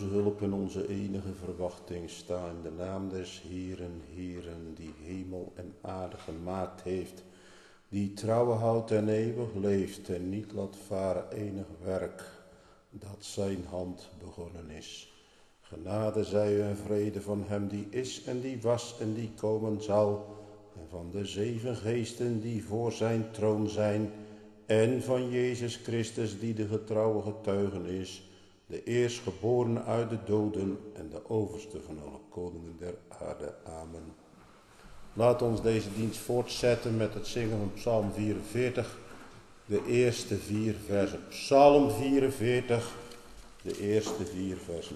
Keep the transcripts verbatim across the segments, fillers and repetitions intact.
onze hulp en onze enige verwachting sta in de naam des Heeren, Heeren, die hemel en aarde gemaakt heeft, die trouwe houdt en eeuwig leeft en niet laat varen enig werk, dat zijn hand begonnen is. Genade zij u en vrede van hem die is en die was en die komen zal, en van de zeven geesten die voor zijn troon zijn, en van Jezus Christus die de getrouwe getuigen is, de eerstgeboren uit de doden en de overste van alle koningen der aarde. Amen. Laat ons deze dienst voortzetten met het zingen van Psalm vierenveertig, de eerste vier versen. Psalm vierenveertig, de eerste vier versen.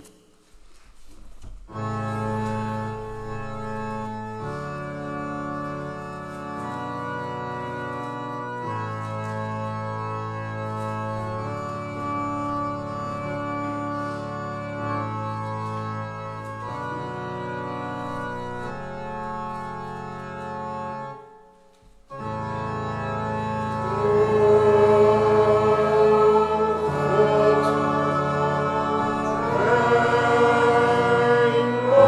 Oh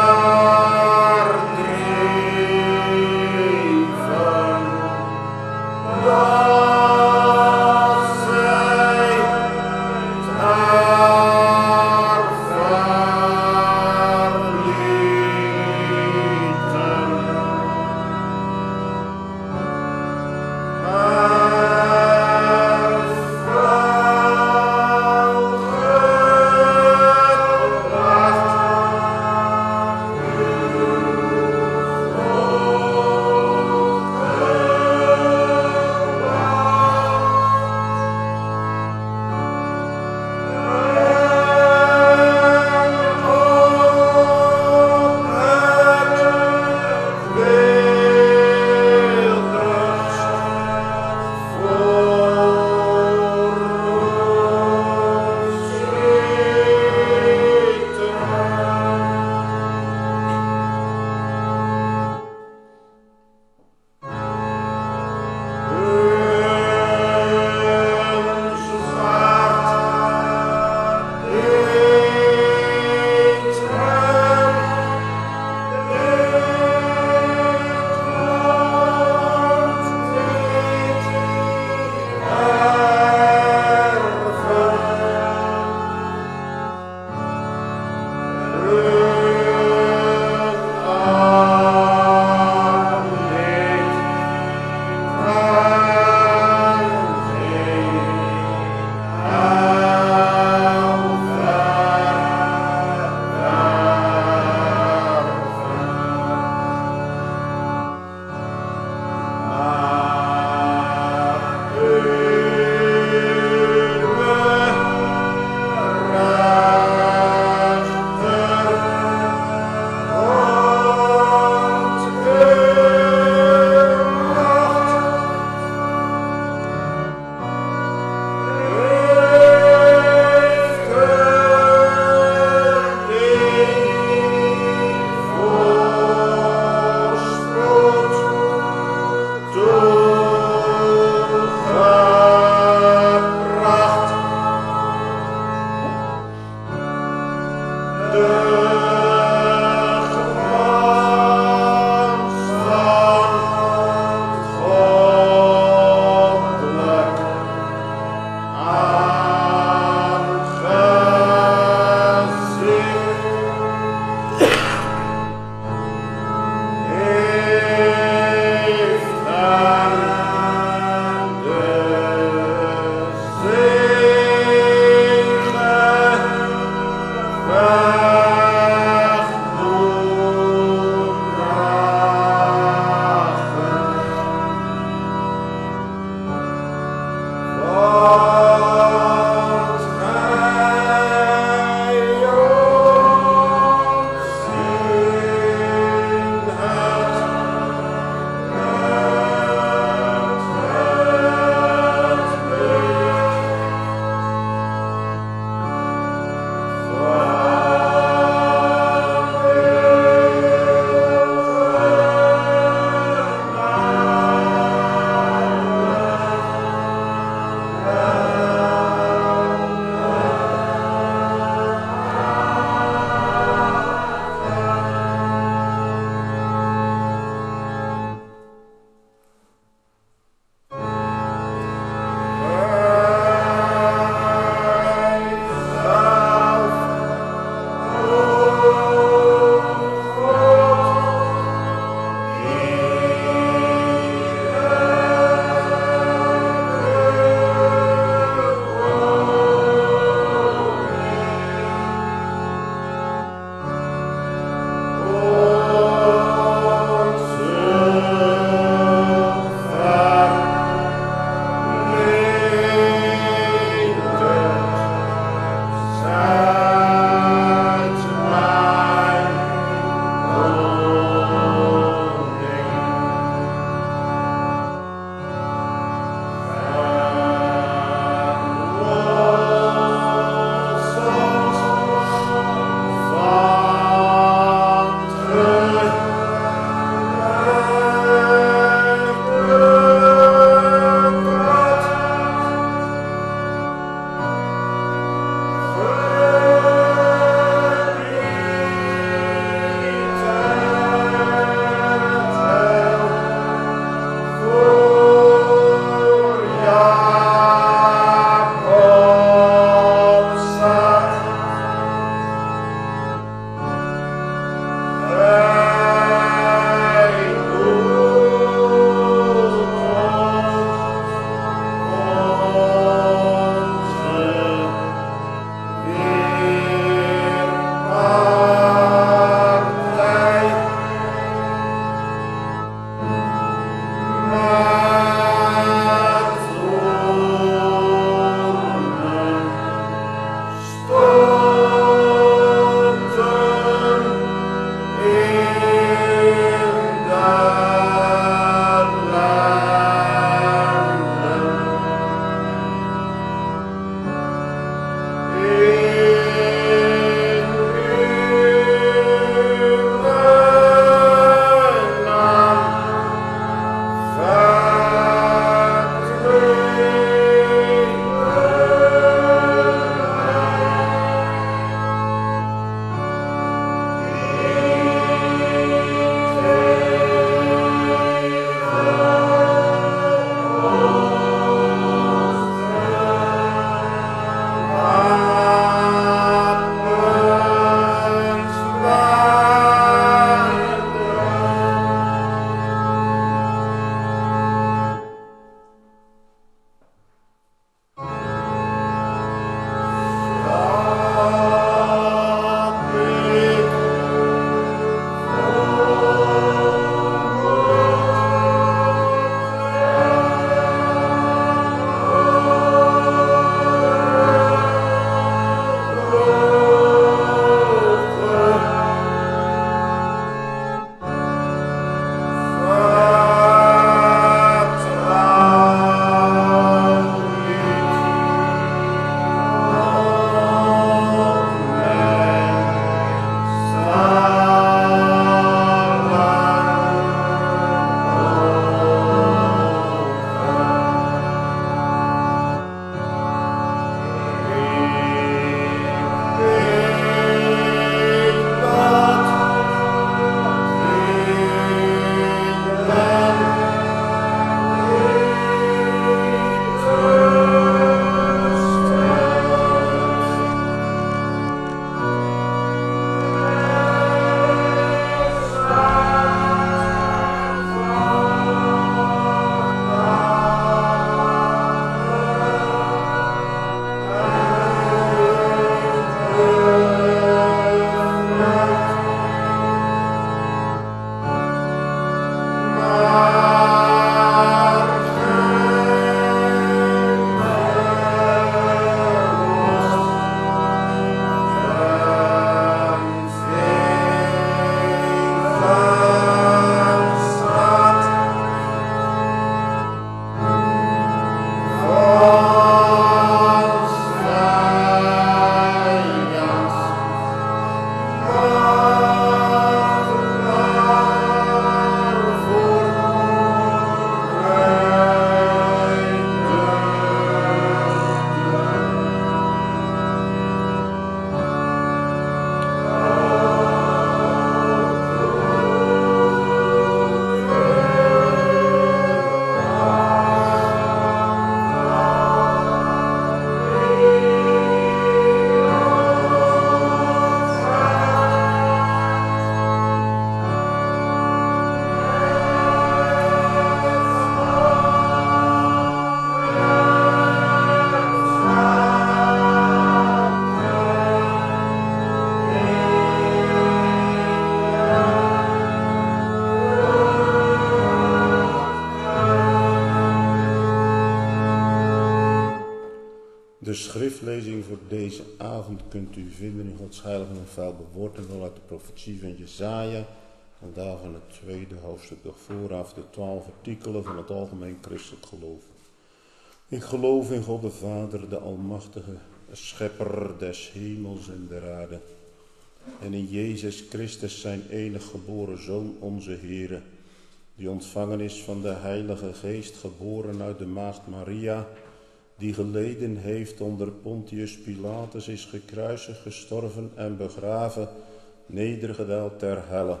De schriftlezing voor deze avond kunt u vinden in Gods heilige en vuil woord en wel uit de profetie van Jesaja. En daarvan het tweede hoofdstuk nog vooraf, de twaalf artikelen van het algemeen christelijk geloof. Ik geloof in God de Vader, de Almachtige, schepper des hemels en der aarde. En in Jezus Christus zijn enig geboren Zoon, onze Heere, die ontvangen is van de Heilige Geest, geboren uit de maagd Maria, die geleden heeft onder Pontius Pilatus, is gekruisigd, gestorven en begraven, nedergedaald ter helle.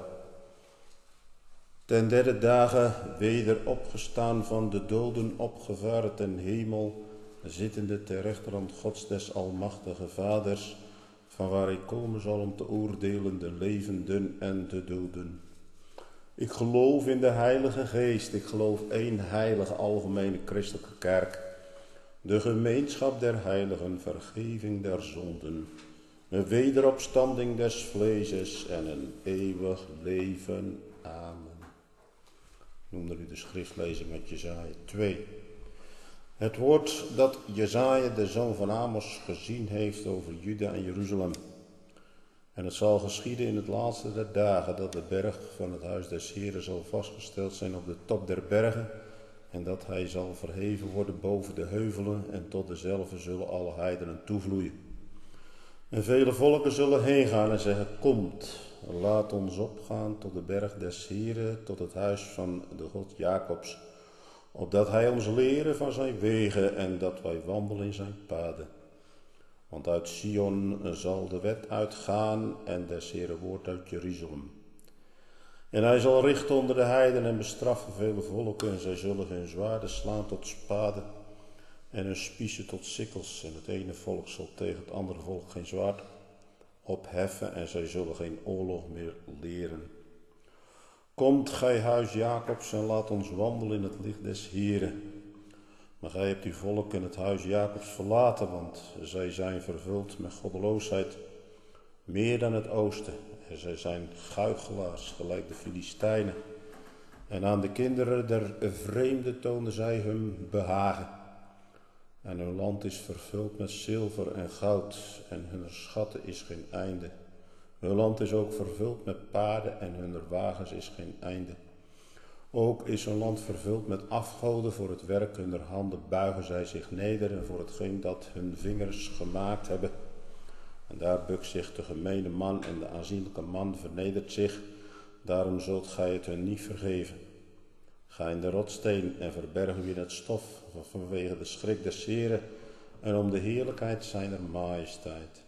Ten derde dagen weder opgestaan van de doden, opgevaren ten hemel, zittende ter rechterhand Gods des Almachtige Vaders, van waar hij komen zal om te oordelen de levenden en de doden. Ik geloof in de Heilige Geest, ik geloof één heilige algemene christelijke kerk, de gemeenschap der heiligen, vergeving der zonden, een wederopstanding des vleeses en een eeuwig leven. Amen. Noemde u de schriftlezing uit Jesaja twee. Het woord dat Jesaja, de zoon van Amos, gezien heeft over Juda en Jeruzalem. En het zal geschieden in het laatste der dagen dat de berg van het huis des Heeren zal vastgesteld zijn op de top der bergen, en dat hij zal verheven worden boven de heuvelen, en tot dezelfde zullen alle heidenen toevloeien. En vele volken zullen heen gaan en zeggen: komt, laat ons opgaan tot de berg des Heeren, tot het huis van de God Jacobs, opdat hij ons leren van zijn wegen en dat wij wandelen in zijn paden. Want uit Sion zal de wet uitgaan en des Heeren woord uit Jeruzalem. En hij zal richten onder de heiden en bestraffen vele volken, en zij zullen hun zwaarden slaan tot spaden en hun spiezen tot sikkels. En het ene volk zal tegen het andere volk geen zwaard opheffen, en zij zullen geen oorlog meer leren. Komt, gij huis Jacobs, en laat ons wandelen in het licht des Heeren. Maar gij hebt uw volk in het huis Jacobs verlaten, want zij zijn vervuld met goddeloosheid, meer dan het oosten. En zij zijn guichelaars, gelijk de Filistijnen. En aan de kinderen der vreemden toonden zij hun behagen. En hun land is vervuld met zilver en goud, en hun schatten is geen einde. Hun land is ook vervuld met paarden, en hun wagens is geen einde. Ook is hun land vervuld met afgoden, voor het werk hunner handen buigen zij zich neder, en voor hetgeen dat hun vingers gemaakt hebben. En daar bukt zich de gemene man, en de aanzienlijke man vernedert zich, daarom zult gij het hun niet vergeven. Ga in de rotsteen en verberg u in het stof, vanwege de schrik des Heeren en om de heerlijkheid zijner majesteit.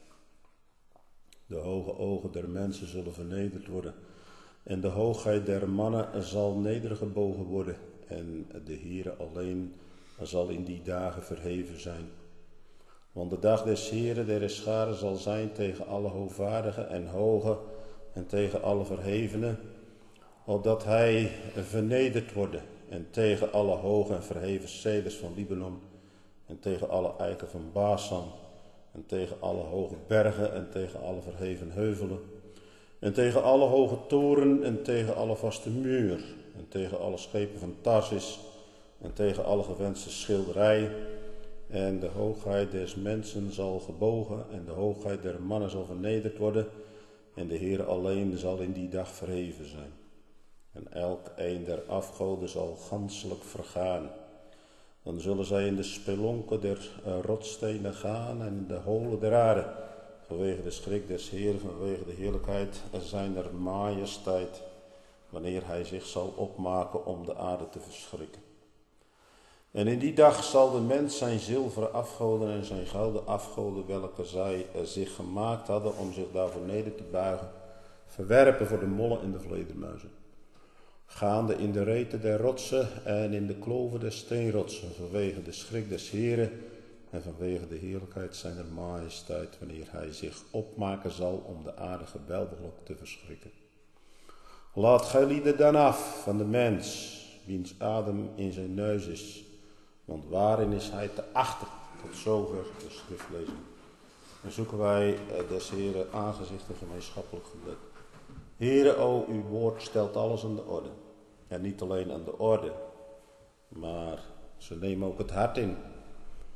De hoge ogen der mensen zullen vernederd worden, en de hoogheid der mannen zal nedergebogen worden, en de Heere alleen zal in die dagen verheven zijn. Want de dag des Heeren der scharen zal zijn tegen alle hoogvaardigen en hoge en tegen alle verhevenen, opdat hij vernederd worden, en tegen alle hoge en verheven ceders van Libanon, en tegen alle eiken van Basan, en tegen alle hoge bergen, en tegen alle verheven heuvelen, en tegen alle hoge toren, en tegen alle vaste muur, en tegen alle schepen van Tarsis, en tegen alle gewenste schilderijen. En de hoogheid des mensen zal gebogen, en de hoogheid der mannen zal vernederd worden, en de Heer alleen zal in die dag verheven zijn. En elk een der afgoden zal ganselijk vergaan. Dan zullen zij in de spelonken der uh, rotstenen gaan en in de holen der aarde, vanwege de schrik des Heeren, vanwege de heerlijkheid zijner majesteit, wanneer hij zich zal opmaken om de aarde te verschrikken. En in die dag zal de mens zijn zilveren afgoden en zijn gouden afgoden, welke zij uh, zich gemaakt hadden om zich daarvoor neder te buigen, verwerpen voor de mollen en de vledermuizen. Gaande in de reten der rotsen en in de kloven der steenrotsen, vanwege de schrik des Heeren en vanwege de heerlijkheid zijner majesteit, wanneer hij zich opmaken zal om de aarde geweldiglijk te verschrikken. Laat gij lieden dan af van de mens, wiens adem in zijn neus is, want waarin is hij te achter? Tot zover de schriftlezing. Dan zoeken wij des Heeren aangezicht en gemeenschappelijk gebed. Heere, o, uw woord stelt alles aan de orde. En niet alleen aan de orde, maar ze nemen ook het hart in.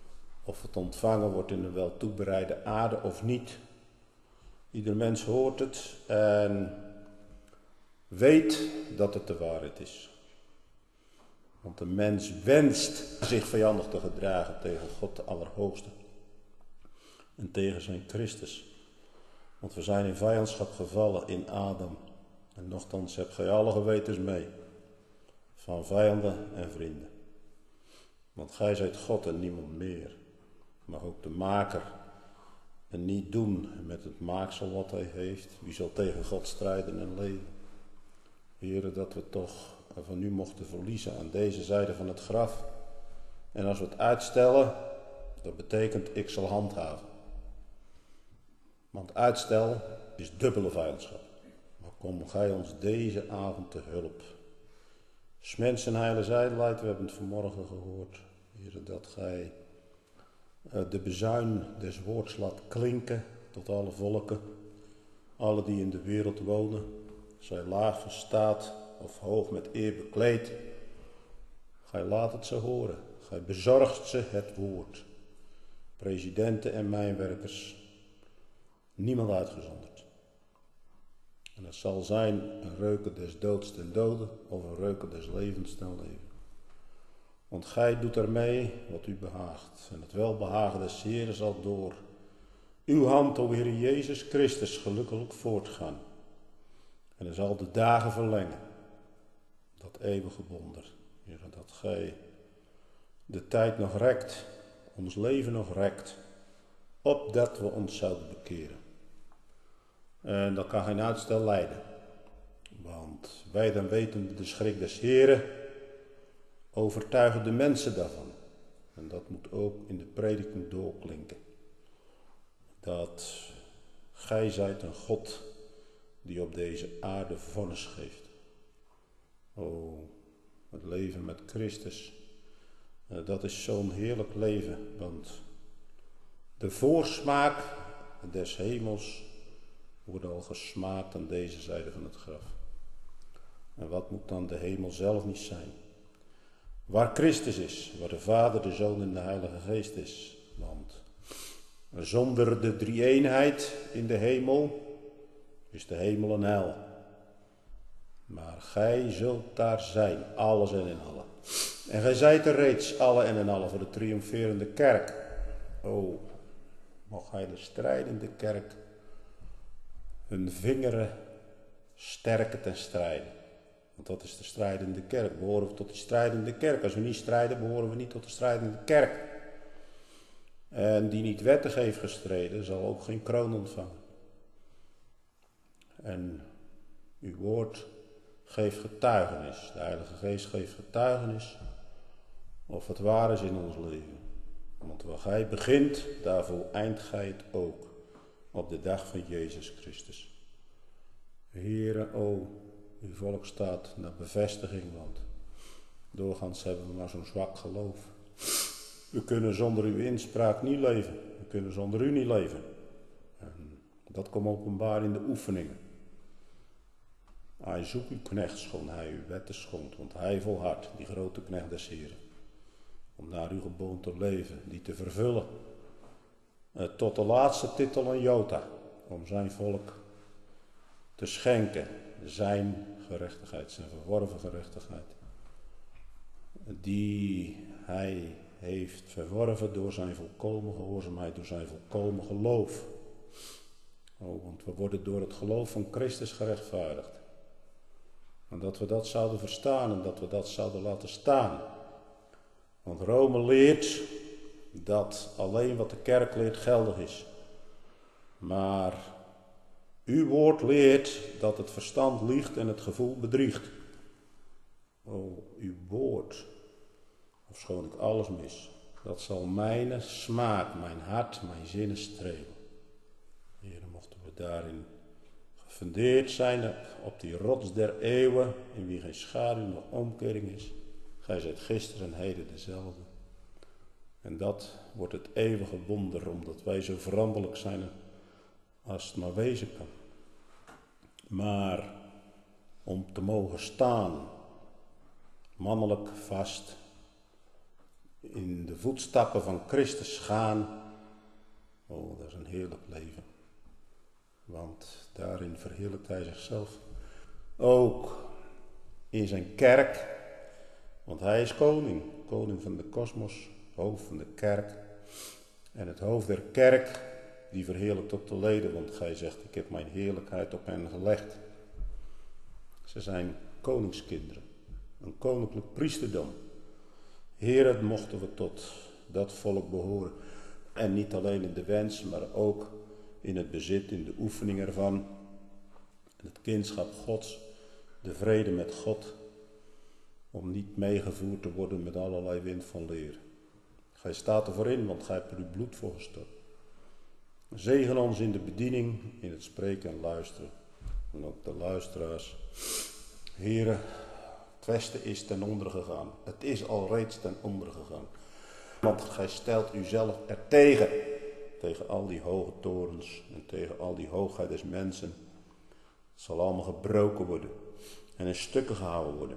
Of het ontvangen wordt in een wel toebereide aarde of niet. Ieder mens hoort het en weet dat het de waarheid is. Want de mens wenst zich vijandig te gedragen tegen God de Allerhoogste. En tegen zijn Christus. Want we zijn in vijandschap gevallen in Adam. En nochtans hebt gij alle gewetens mee. Van vijanden en vrienden. Want gij zijt God en niemand meer. Maar ook de maker. En niet doen met het maaksel wat hij heeft. Wie zal tegen God strijden en leven? Heere, dat we toch van u mochten verliezen aan deze zijde van het graf. En als we het uitstellen, dat betekent ik zal handhaven. Want uitstel is dubbele vijandschap. Maar kom gij ons deze avond te hulp. 'S mensen heile zijdelheid, we hebben het vanmorgen gehoord. Heere, dat gij de bezuin des woords laat klinken tot alle volken. Alle die in de wereld wonen. Zij laag verstaat of hoog met eer bekleed. Gij laat het ze horen. Gij bezorgt ze het woord. Presidenten en mijnwerkers. Niemand uitgezonderd. En dat zal zijn een reuken des doods ten dode of een reuken des levens ten leven. Want gij doet ermee wat u behaagt. En het welbehagen des Heeren zal door uw hand, o Heer Jezus Christus, gelukkig voortgaan. En hij zal de dagen verlengen. Dat eeuwige wonder. Heere, dat gij de tijd nog rekt, ons leven nog rekt, opdat we ons zouden bekeren. En dat kan geen uitstel leiden. Want wij dan weten de schrik des Heeren, overtuigen de mensen daarvan. En dat moet ook in de prediking doorklinken. Dat gij zijt een God die op deze aarde vonnis geeft. O, het leven met Christus, dat is zo'n heerlijk leven. Want de voorsmaak des hemels wordt al gesmaakt aan deze zijde van het graf. En wat moet dan de hemel zelf niet zijn? Waar Christus is, waar de Vader, de Zoon en de Heilige Geest is. Want zonder de drie-eenheid in de hemel is de hemel een hel. Maar gij zult daar zijn, alles en in allen. En gij zijt er reeds, alle en in allen, voor de triomferende kerk. O, mocht gij de strijdende kerk hun vingeren sterken ten strijden. Want dat is de strijdende kerk. Behoren we tot die strijdende kerk. Als we niet strijden, behoren we niet tot de strijdende kerk. En die niet wettig heeft gestreden, zal ook geen kroon ontvangen. En uw woord geeft getuigenis. De Heilige Geest geeft getuigenis of het waar is in ons leven. Want waar gij begint, daar voleind gij het ook. Op de dag van Jezus Christus. Heere, o, uw volk staat naar bevestiging, want doorgaans hebben we maar zo'n zwak geloof. We kunnen zonder uw inspraak niet leven. We kunnen zonder u niet leven. En dat komt openbaar in de oefeningen. Hij zoekt uw knecht schoon, hij uw wetten schond, want hij volhardt, die grote knecht des Heren, om naar uw geboon te leven, die te vervullen, eh, tot de laatste titel een jota, om zijn volk te schenken, zijn gerechtigheid, zijn verworven gerechtigheid, die hij heeft verworven door zijn volkomen gehoorzaamheid, door zijn volkomen geloof. Oh, want we worden door het geloof van Christus gerechtvaardigd. En dat we dat zouden verstaan en dat we dat zouden laten staan. Want Rome leert dat alleen wat de kerk leert geldig is. Maar uw woord leert dat het verstand liegt en het gevoel bedriegt. O, uw woord, ofschoon ik alles mis, dat zal mijn smaak, mijn hart, mijn zinnen streven. Heer, mochten we daarin gefundeerd zijn op die rots der eeuwen, in wie geen schaduw nog omkering is. Gij zijt gisteren en heden dezelfde. En dat wordt het eeuwige wonder, omdat wij zo veranderlijk zijn als het maar wezen kan. Maar om te mogen staan, mannelijk vast, in de voetstappen van Christus gaan. Oh, dat is een heerlijk leven. Want daarin verheerlijkt hij zichzelf. Ook in zijn kerk. Want hij is koning. Koning van de kosmos. Hoofd van de kerk. En het hoofd der kerk, die verheerlijkt op de leden. Want gij zegt, ik heb mijn heerlijkheid op hen gelegd. Ze zijn koningskinderen. Een koninklijk priesterdom. Heren, mochten we tot dat volk behoren. En niet alleen in de wens, maar ook in het bezit, in de oefening ervan. Het kindschap Gods, de vrede met God. Om niet meegevoerd te worden met allerlei wind van leer. Gij staat ervoor in, want gij hebt er uw bloed voor gestort. Zegen ons in de bediening, in het spreken en luisteren. En ook de luisteraars. Heren, het Westen is ten onder gegaan. Het is al reeds ten onder gegaan. Want gij stelt uzelf er tegen. Tegen al die hoge torens en tegen al die hoogheid des mensen. Het zal allemaal gebroken worden en in stukken gehouden worden.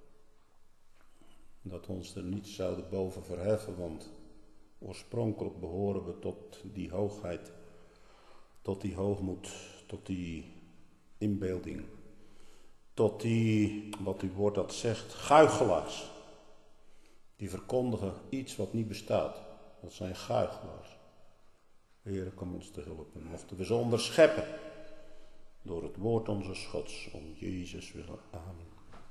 Dat we ons er niet zouden boven verheffen, want oorspronkelijk behoren we tot die hoogheid, tot die hoogmoed, tot die inbeelding, tot die, wat uw woord dat zegt, guichelaars. Die verkondigen iets wat niet bestaat. Dat zijn guichelaars. Heere, kom ons te helpen. Mochten we ze onderscheppen door het woord onze Gods, om Jezus willen. Amen.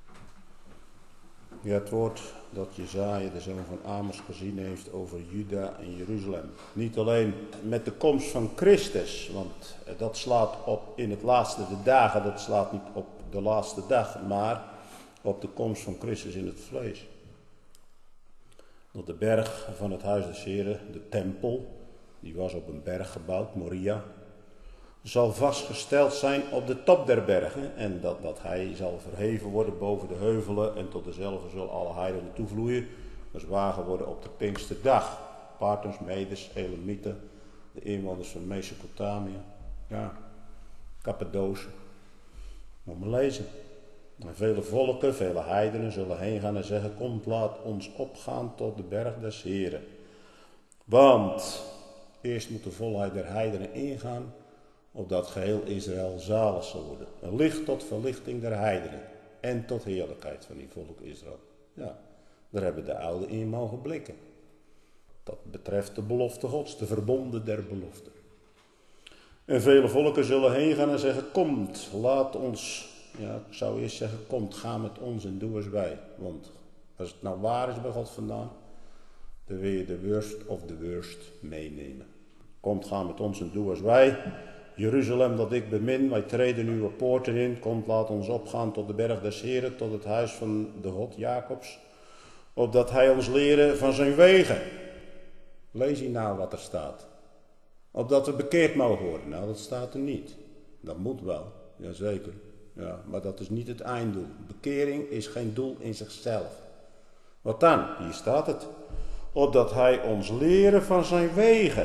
Ja, het woord dat Jesaja, de zoon van Amos, gezien heeft over Juda en Jeruzalem. Niet alleen met de komst van Christus, want dat slaat op in het laatste de dagen, dat slaat niet op de laatste dag, maar op de komst van Christus in het vlees. Dat de berg van het huis des Heren, de tempel, die was op een berg gebouwd, Moria, zal vastgesteld zijn op de top der bergen en dat, dat hij zal verheven worden boven de heuvelen en tot dezelfde zullen alle heidenen toevloeien. Dus wagen worden op de Pinksterdag. Parters, Medes, Elamieten, de inwoners van Mesopotamië, ja, Cappadocia. Moet maar lezen. En vele volken, vele heidenen zullen heen gaan en zeggen, komt laat ons opgaan tot de berg des Heren. Want eerst moet de volheid der heidenen ingaan, opdat geheel Israël zalig zal worden. Een licht tot verlichting der heidenen en tot heerlijkheid van die volk Israël. Ja, daar hebben de ouden in mogen blikken. Dat betreft de belofte Gods, de verbonden der belofte. En vele volken zullen heen gaan en zeggen, komt, laat ons, ja, ik zou eerst zeggen, komt, ga met ons en doe eens bij. Want als het nou waar is bij God vandaan, dan wil je de worst of de worst meenemen. Komt, ga met ons en doe eens wij. Jeruzalem dat ik bemin, wij treden uw poorten in. Komt, laat ons opgaan tot de berg des Heren, tot het huis van de God Jacobs. Opdat hij ons leren van zijn wegen. Lees hier nou wat er staat. Opdat we bekeerd mogen worden. Nou, dat staat er niet. Dat moet wel, jazeker. Ja, maar dat is niet het einddoel. Bekering is geen doel in zichzelf. Wat dan? Hier staat het. Opdat hij ons leren van zijn wegen.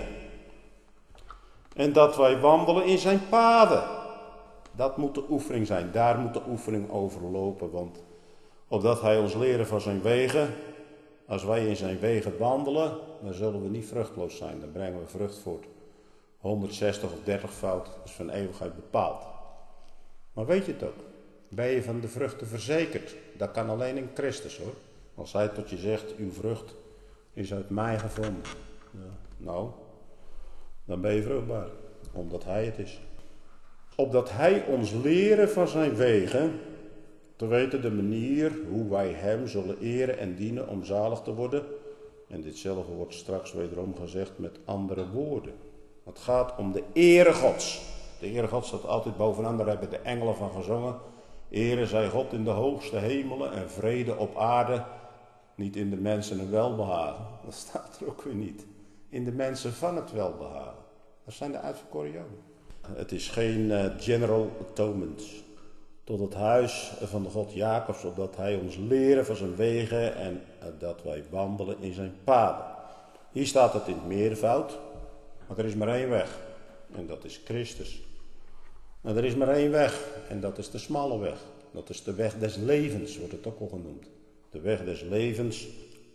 En dat wij wandelen in zijn paden. Dat moet de oefening zijn. Daar moet de oefening over lopen. Want opdat hij ons leren van zijn wegen. Als wij in zijn wegen wandelen, dan zullen we niet vruchtloos zijn. Dan brengen we vrucht voort. honderdzestig of dertig fout is van eeuwigheid bepaald. Maar weet je het ook? Ben je van de vruchten verzekerd? Dat kan alleen in Christus hoor. Als hij tot je zegt, uw vrucht is uit mij gevonden. Ja, nou, dan ben je vruchtbaar. Omdat hij het is. Opdat hij ons leren van zijn wegen. Te weten de manier hoe wij hem zullen eren en dienen om zalig te worden. En ditzelfde wordt straks wederom gezegd met andere woorden. Het gaat om de ere Gods. De ere Gods staat altijd bovenaan, daar hebben de engelen van gezongen. Ere zij God in de hoogste hemelen en vrede op aarde. Niet in de mensen een welbehagen. Dat staat er ook weer niet. In de mensen van het welbehagen. Dat zijn de uitverkoren Joden. Het is geen uh, general atonement. Tot het huis van de God Jacobs, opdat hij ons leren van zijn wegen en uh, dat wij wandelen in zijn paden. Hier staat het in het meervoud, maar er is maar één weg. En dat is Christus. En er is maar één weg en dat is de smalle weg. Dat is de weg des levens, wordt het ook al genoemd. De weg des levens,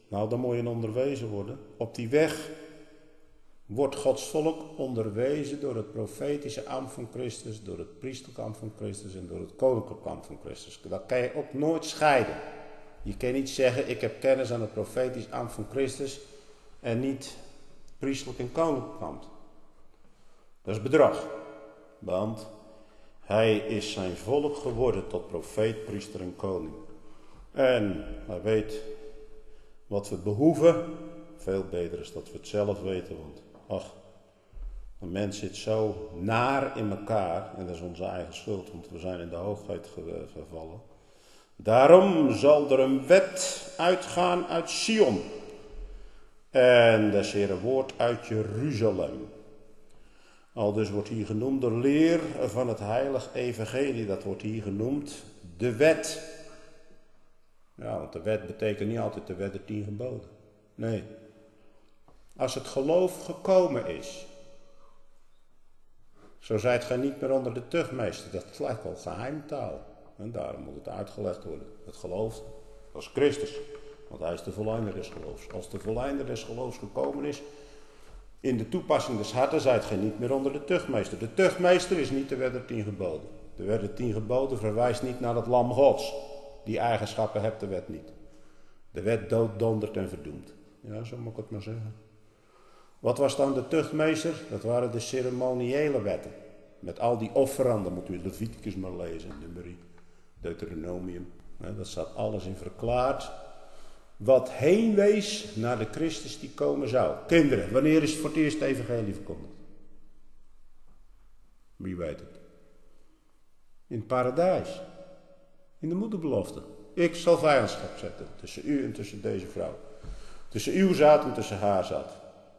Nou, dan moet je onderwezen worden. Op die weg wordt Gods volk onderwezen door het profetische ambt van Christus, door het priesterlijke ambt van Christus en door het koninklijke ambt van Christus. Dat kan je ook nooit scheiden. Je kan niet zeggen, ik heb kennis aan het profetisch ambt van Christus en niet priesterlijk en koninklijk ambt. Dat is bedrog. Want hij is zijn volk geworden tot profeet, priester en koning. En hij weet wat we behoeven. Veel beter is dat we het zelf weten. Want ach, een mens zit zo naar in elkaar. En dat is onze eigen schuld, want we zijn in de hoogheid gevallen. Daarom zal er een wet uitgaan uit Sion. En dat is hier een woord uit Jeruzalem. Al dus wordt hier genoemd de leer van het heilig evangelie. Dat wordt hier genoemd de wet. Ja, want de wet betekent niet altijd de wet der tien geboden. Nee. Als het geloof gekomen is. Zo zijt gij niet meer onder de tuchtmeester. Dat lijkt wel geheimtaal. En daarom moet het uitgelegd worden. Het geloof, dat is Christus. Want hij is de volleinder des geloofs. Als de volleinder des geloofs gekomen is, in de toepassing des harten zijt gij niet meer onder de tuchtmeester. De tuchtmeester is niet de wet der tien geboden. De wet der tien geboden verwijst niet naar het lam Gods. Die eigenschappen hebt de wet niet. De wet doodt, dondert en verdoemt. Ja, zo moet ik het maar zeggen. Wat was dan de tuchtmeester? Dat waren de ceremoniële wetten. Met al die offeranden, moet u Leviticus maar lezen, Numeri, Deuteronomium. Dat staat alles in verklaard. Wat heen wees naar de Christus die komen zou. Kinderen, wanneer is het voor het eerst evangelie verkondigd? Wie weet het? In het paradijs. In de moederbelofte. Ik zal vijandschap zetten tussen u en tussen deze vrouw. Tussen uw zaad en tussen haar zaad.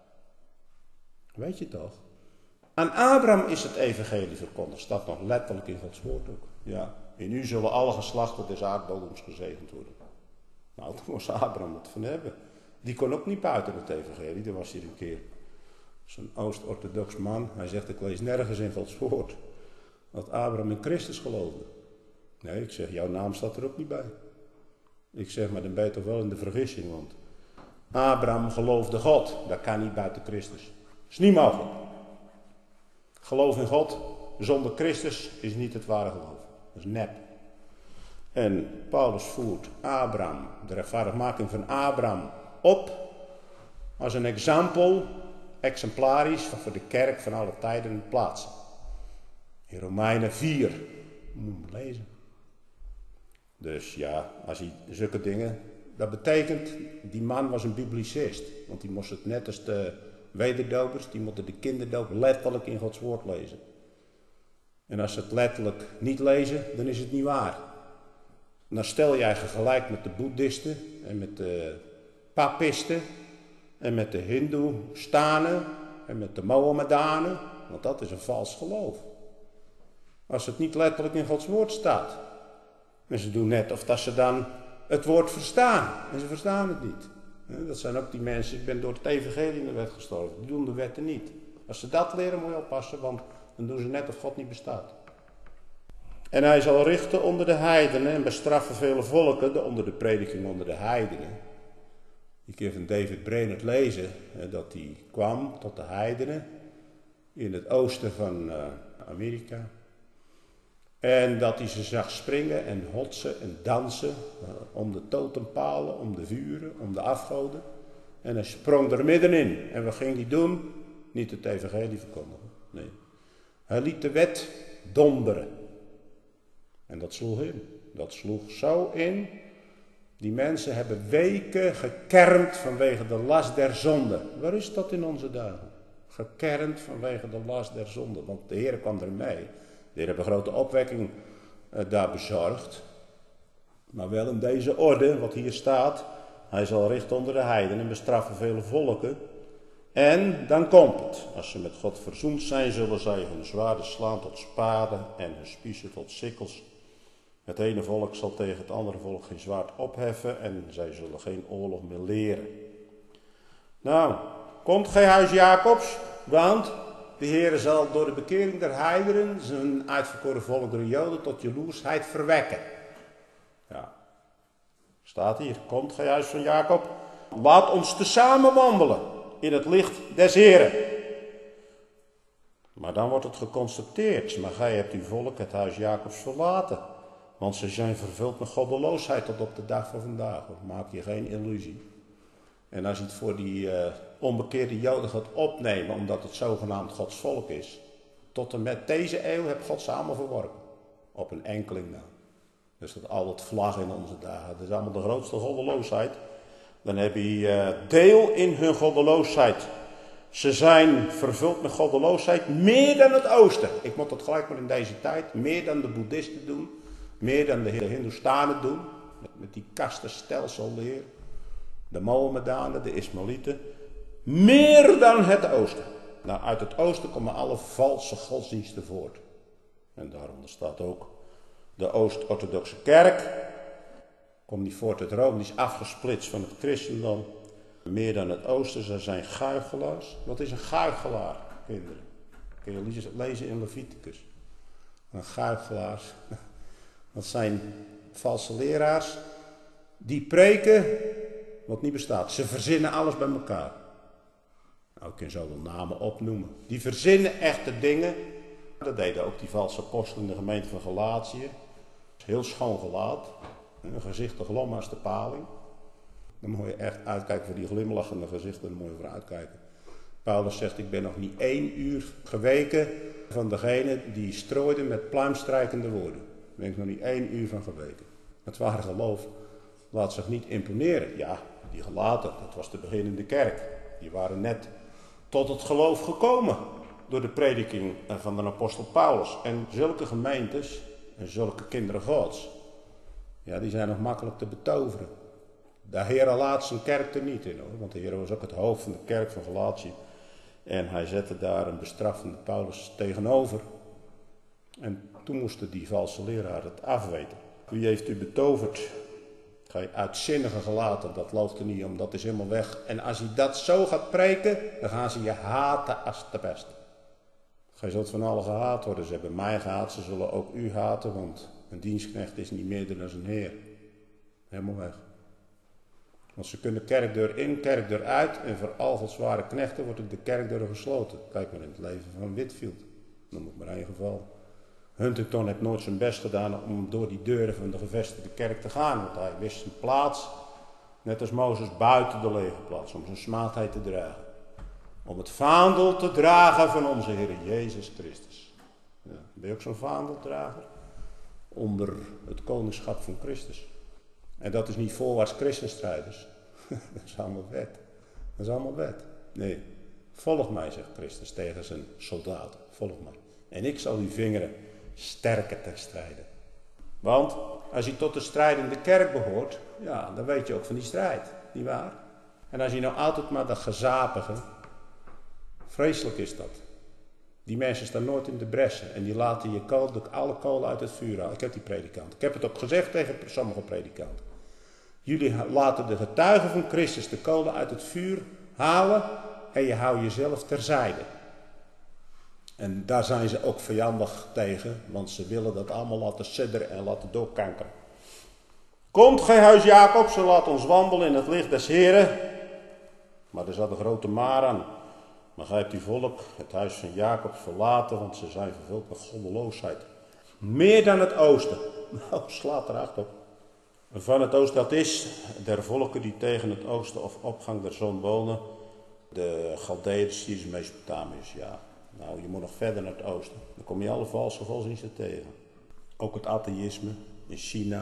Weet je toch? Aan Abraham is het evangelie verkondigd. Staat nog letterlijk in Gods woord ook. Ja. In u zullen alle geslachten des aardbodems gezegend worden. Nou, toen moest Abraham het van hebben. Die kon ook niet buiten het evangelie. Daar was hij een keer. Zo'n Oost-orthodox man. Hij zegt, ik lees nergens in Gods woord dat Abraham in Christus geloofde. Nee, ik zeg, jouw naam staat er ook niet bij. Ik zeg, maar dan ben je toch wel in de vergissing. Want Abraham geloofde God. Dat kan niet buiten Christus. Dat is niet mogelijk. Geloof in God zonder Christus is niet het ware geloof. Dat is nep. En Paulus voert Abraham, de rechtvaardigmaking van Abraham, op als een exempel, exemplarisch voor de kerk van alle tijden en plaatsen. In Romeinen vier, moet je lezen. Dus ja, als hij zulke dingen, dat betekent, die man was een biblicist. Want die moest het net als de wederdopers, die moeten de kinderdoop letterlijk in Gods woord lezen. En als ze het letterlijk niet lezen, dan is het niet waar. Dan stel je eigen gelijk met de boeddhisten en met de papisten en met de hindoestanen en met de mohammedanen. Want dat is een vals geloof. Als het niet letterlijk in Gods woord staat. En ze doen net of dat ze dan het woord verstaan. En ze verstaan het niet. Dat zijn ook die mensen, ik ben door het evangelie in de wet gestorven. Die doen de wetten niet. Als ze dat leren moet je oppassen, want dan doen ze net of God niet bestaat. En hij zal richten onder de heidenen en bestraffen vele volken, onder de prediking onder de heidenen. Ik heb van David Brainerd lezen dat hij kwam tot de heidenen in het oosten van Amerika. En dat hij ze zag springen en hotsen en dansen om de totempalen, om de vuren, om de afgoden. En hij sprong er middenin. En wat ging hij doen? Niet het evangelie verkondigen. Nee. Hij liet de wet donderen. En dat sloeg in. Dat sloeg zo in. Die mensen hebben weken gekermd vanwege de last der zonde. Waar is dat in onze dagen? Gekermd vanwege de last der zonde. Want de Heer kwam er mee. De Heer heeft een grote opwekking uh, daar bezorgd. Maar wel in deze orde, wat hier staat. Hij zal richten onder de heidenen en bestraffen vele volken. En dan komt het. Als ze met God verzoend zijn, zullen zij hun zwaarden slaan tot spaden en hun spiezen tot sikkels. Het ene volk zal tegen het andere volk geen zwaard opheffen en zij zullen geen oorlog meer leren. Nou, komt gij huis Jacobs, want de Heere zal door de bekering der heidenen zijn uitverkoren volk der Joden tot jaloersheid verwekken. Ja, staat hier, komt gij huis van Jacob, Laat ons tezamen wandelen in het licht des Heren. Maar dan wordt het geconstateerd, maar gij hebt uw volk het huis Jacobs verlaten. Want ze zijn vervuld met goddeloosheid tot op de dag van vandaag. Maak je geen illusie. En als je het voor die uh, onbekeerde Joden gaat opnemen, omdat het zogenaamd Gods volk is. Tot en met deze eeuw heeft God ze allemaal verworpen. Op een enkeling na. Dus dat al het vlag in onze dagen. Dat is allemaal de grootste goddeloosheid. Dan heb je uh, deel in hun goddeloosheid. Ze zijn vervuld met goddeloosheid meer dan het oosten. Ik moet dat gelijk maar in deze tijd. Meer dan de boeddhisten doen. Meer dan de Hindoestanen doen. Met, met die kastenstelselleer. De Mohammedanen, de Ismaëlieten. Meer dan het oosten. Nou, uit het oosten komen alle valse godsdiensten voort. En daaronder staat ook de Oost-Orthodoxe kerk. Komt niet voort uit Rome, die is afgesplitst van het christendom. Meer dan het oosten, ze zijn guichelaars. Wat is een guichelaar, kinderen? Kun je lezen in Leviticus. Een guichelaar, dat zijn valse leraars. Die preken wat niet bestaat. Ze verzinnen alles bij elkaar. Nou, ik kan zo wel namen opnoemen. Die verzinnen echte dingen. Dat deden ook die valse apostelen in de gemeente van Galatië. Heel schoon gelaat. Een gezicht te glom als de paling. Dan moet je echt uitkijken voor die glimlachende gezichten. Daar moet je voor uitkijken. Paulus zegt, ik ben nog niet één uur geweken van degene die strooide met pluimstrijkende woorden. Daar ben ik nog niet één uur van geweken. Het ware geloof laat zich niet imponeren. Ja, die gelaten, dat was de beginnende kerk. Die waren net tot het geloof gekomen door de prediking van de apostel Paulus. En zulke gemeentes en zulke kinderen Gods, ja, die zijn nog makkelijk te betoveren. De Heer laat zijn kerk er niet in, hoor, want de Heer was ook het hoofd van de kerk van Galatië. En hij zette daar een bestraffende Paulus tegenover. En toen moesten die valse leraren het afweten. Wie heeft u betoverd? Ga je uitzinnige gelaten, dat loopt er niet om, dat is helemaal weg. En als je dat zo gaat preken, dan gaan ze je haten als de pest. Gij zult van allen gehaat worden. Ze hebben mij gehaat, ze zullen ook u haten, want een dienstknecht is niet meer dan zijn heer. Helemaal weg. Want ze kunnen kerkdeur in, kerkdeur uit en voor al zware knechten wordt de kerkdeur gesloten. Kijk maar in het leven van Whitfield. Noem ik maar één geval. Huntington heeft nooit zijn best gedaan om door die deuren van de gevestigde kerk te gaan. Want hij wist zijn plaats, net als Mozes, buiten de legerplaats. Om zijn smaadheid te dragen. Om het vaandel te dragen van onze Heer Jezus Christus. Ja, ben je ook zo'n vaandeldrager? Onder het koningschap van Christus. En dat is niet voorwaarts christenstrijders. Dat is allemaal wet. Dat is allemaal wet. Nee, volg mij, zegt Christus tegen zijn soldaten. Volg mij. En ik zal uw vingeren sterker ter strijden. Want als je tot de strijdende kerk behoort, ja, dan weet je ook van die strijd. Niet waar? En als je nou altijd maar dat gezapige, vreselijk is dat. Die mensen staan nooit in de bressen en die laten je kool, alle kolen uit het vuur halen. Ik heb die predikant. Ik heb het ook gezegd tegen sommige predikanten. Jullie laten de getuigen van Christus de kolen uit het vuur halen en je houdt jezelf terzijde. En daar zijn ze ook vijandig tegen, want ze willen dat allemaal laten sidderen en laten doorkankeren. Komt gij huis Jacobs, en laat ons wandelen in het licht des Heren. Maar er zat een grote maar aan. Maar gij hebt uw volk, het huis van Jacobs, verlaten, want ze zijn vervuld met goddeloosheid. Meer dan het oosten. Nou, slaat er acht op. Van het oosten, dat is der volken die tegen het oosten of opgang der zon wonen. De Galdeën, de Syriërs, Mesopotamiërs, ja. Nou, je moet nog verder naar het oosten. Dan kom je alle valse godsdiensten tegen. Ook het atheïsme in China.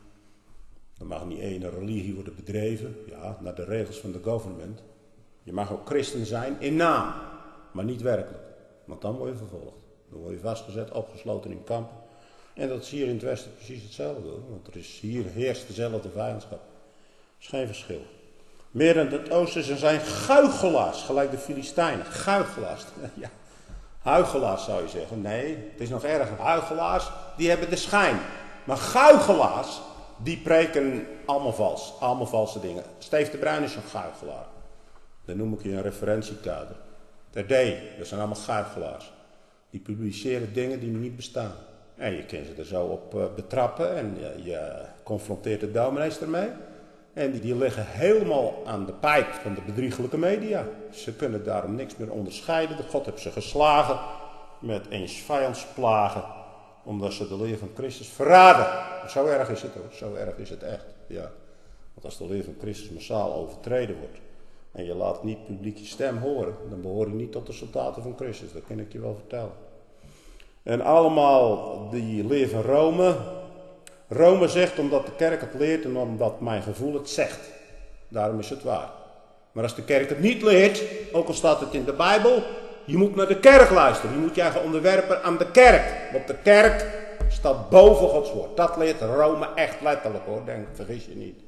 Er mag niet één religie worden bedreven. Ja, naar de regels van de government. Je mag ook christen zijn in naam, maar niet werkelijk. Want dan word je vervolgd. Dan word je vastgezet, opgesloten in kampen. En dat is hier in het Westen precies hetzelfde. Want er is, hier heerst dezelfde vijandschap. Er is geen verschil. Meer dan het oosten, ze zijn guichelaars, gelijk de Filistijnen. Guichelaars. Ja. Huichelaars zou je zeggen. Nee, het is nog erger. Huichelaars, die hebben de schijn. Maar guichelaars, die preken allemaal vals. Allemaal valse dingen. Steve de Bruin is een guichelaar. Dan noem ik je een referentiekader. Terdee, dat zijn allemaal guichelaars. Die publiceren dingen die niet bestaan. En je kunt ze er zo op uh, betrappen en je, je confronteert de dominees ermee. En die, die liggen helemaal aan de pijp van de bedriegelijke media. Ze kunnen daarom niks meer onderscheiden. God heeft ze geslagen met eens vijandsplagen, omdat ze de leer van Christus verraden. Zo erg is het ook, zo erg is het echt. Ja. Want als de leer van Christus massaal overtreden wordt en je laat niet publiek je stem horen, dan behoor je niet tot de soldaten van Christus. Dat kan ik je wel vertellen. En allemaal die leer van Rome. Rome zegt omdat de kerk het leert en omdat mijn gevoel het zegt. Daarom is het waar. Maar als de kerk het niet leert, ook al staat het in de Bijbel, je moet naar de kerk luisteren. Je moet je eigen onderwerpen aan de kerk. Want de kerk staat boven Gods woord. Dat leert Rome echt letterlijk hoor, denk, vergis je niet.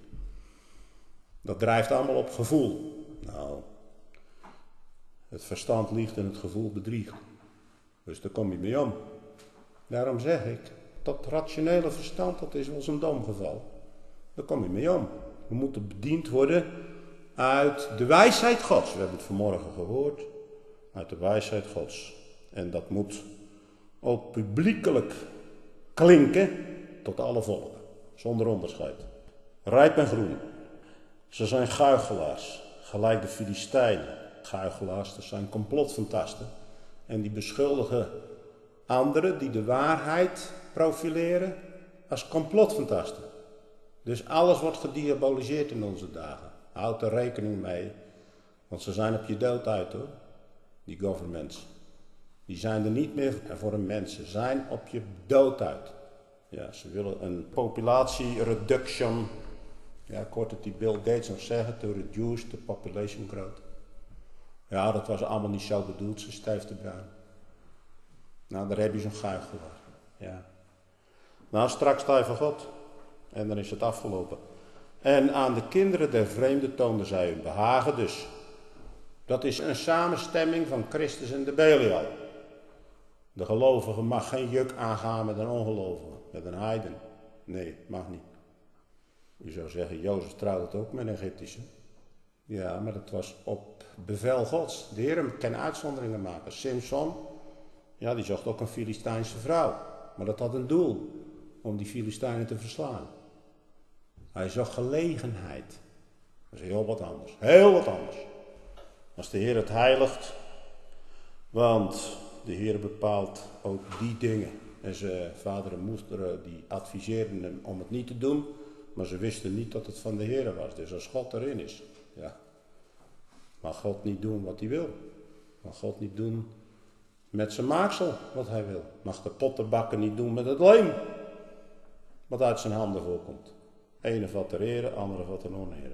Dat drijft allemaal op gevoel. Nou, het verstand liegt en het gevoel bedriegt. Dus daar kom je mee om. Daarom zeg ik, dat rationele verstand, dat is wel een domgeval. Daar kom je mee om. We moeten bediend worden uit de wijsheid Gods. We hebben het vanmorgen gehoord. Uit de wijsheid Gods. En dat moet ook publiekelijk klinken tot alle volken. Zonder onderscheid. Rijp en groen. Ze zijn guichelaars. Gelijk de Filistijnen. Guichelaars, dat zijn complotfantasten. En die beschuldigen anderen die de waarheid profileren als complotfantasten. Dus alles wordt gediaboliseerd in onze dagen. Houd er rekening mee. Want ze zijn op je dood uit hoor. Die governments. Die zijn er niet meer voor een mens. Ze zijn op je dood uit. Ja, ze willen een populatie reduction. Ja, ik hoorde het die Bill Gates nog zeggen. To reduce the population growth. Ja, dat was allemaal niet zo bedoeld. Ze stijf de bruin. Nou, daar heb je zo'n guichelaar. Ja. Nou, straks sta je voor God. En dan is het afgelopen. En aan de kinderen der vreemden toonden zij hun behagen dus. Dat is een samenstemming van Christus en de Belial. De gelovige mag geen juk aangaan met een ongelovige, met een heiden. Nee, mag niet. Je zou zeggen, Jozef trouwde het ook met een Egyptische. Ja, maar dat was op bevel Gods. De Heer kan uitzonderingen maken. Simson, ja, die zocht ook een Filistijnse vrouw. Maar dat had een doel, om die Filistijnen te verslaan. Hij zocht gelegenheid. Dat is heel wat anders. Heel wat anders. Als de Heer het heiligt, want de Heer bepaalt ook die dingen. En zijn vader en moeder die adviseerden hem om het niet te doen, maar ze wisten niet dat het van de Heer was. Dus als God erin is, ja, mag God niet doen wat hij wil. Mag God niet doen met zijn maaksel wat hij wil. Mag de pottenbakker niet doen met het leem wat uit zijn handen voorkomt. Ene vat ter ere, andere vat ten onere.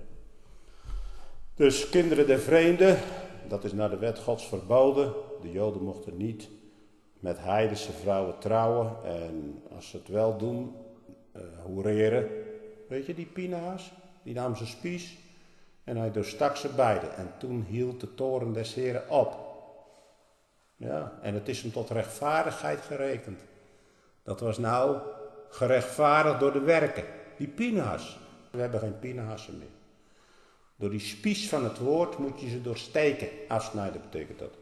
Dus kinderen der vreemden, dat is naar de wet Gods verboden. De Joden mochten niet met heidense vrouwen trouwen. En als ze het wel doen, uh, hoereren. Weet je die Pinaas? Die nam zijn spies en hij doorstak ze beiden. En toen hield de toorn des Heren op. Ja, en het is hem tot rechtvaardigheid gerekend. Dat was nou gerechtvaardigd door de werken. Die Pinaas. We hebben geen Pinahassen meer. Door die spies van het woord moet je ze doorsteken. Afsnijden betekent dat.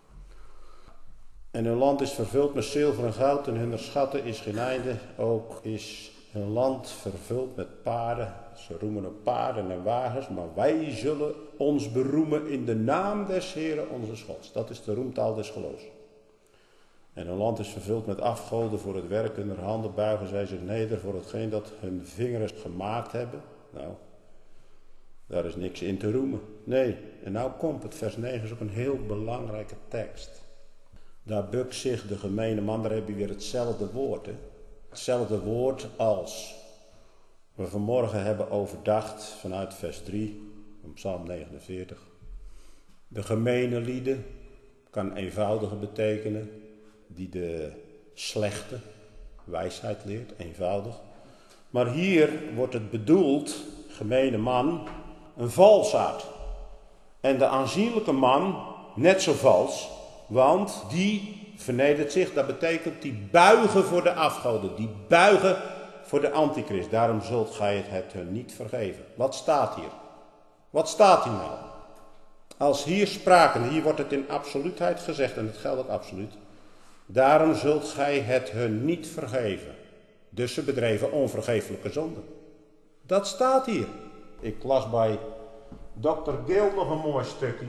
En hun land is vervuld met zilver en goud en hun schatten is geen einde. Ook is hun land vervuld met paarden. Ze roemen op paarden en wagens, maar wij zullen ons beroemen in de naam des Heren onze Gods. Dat is de roemtaal des geloofs. En hun land is vervuld met afgoden voor het werk hunner handen, buigen zij zich neder voor hetgeen dat hun vingers gemaakt hebben. Nou, daar is niks in te roemen. Nee, en nou komt het, vers negen is ook een heel belangrijke tekst. Daar bukt zich de gemene man, daar heb je weer hetzelfde woord. Hè? Hetzelfde woord als we vanmorgen hebben overdacht vanuit vers drie, van Psalm negenenveertig. De gemene lieden kan eenvoudige betekenen, die de slechte wijsheid leert, eenvoudig. Maar hier wordt het bedoeld, gemene man, een valsaard. En de aanzienlijke man, net zo vals, want die vernedert zich, dat betekent die buigen voor de afgoden, die buigen voor de antichrist. Daarom zult gij het hun niet vergeven. Wat staat hier? Wat staat hier nou? Als hier spraken, hier wordt het in absoluutheid gezegd en het geldt ook absoluut. Daarom zult gij het hun niet vergeven. Dus ze bedreven onvergeeflijke zonden. Dat staat hier. Ik las bij dokter Gill nog een mooi stukje.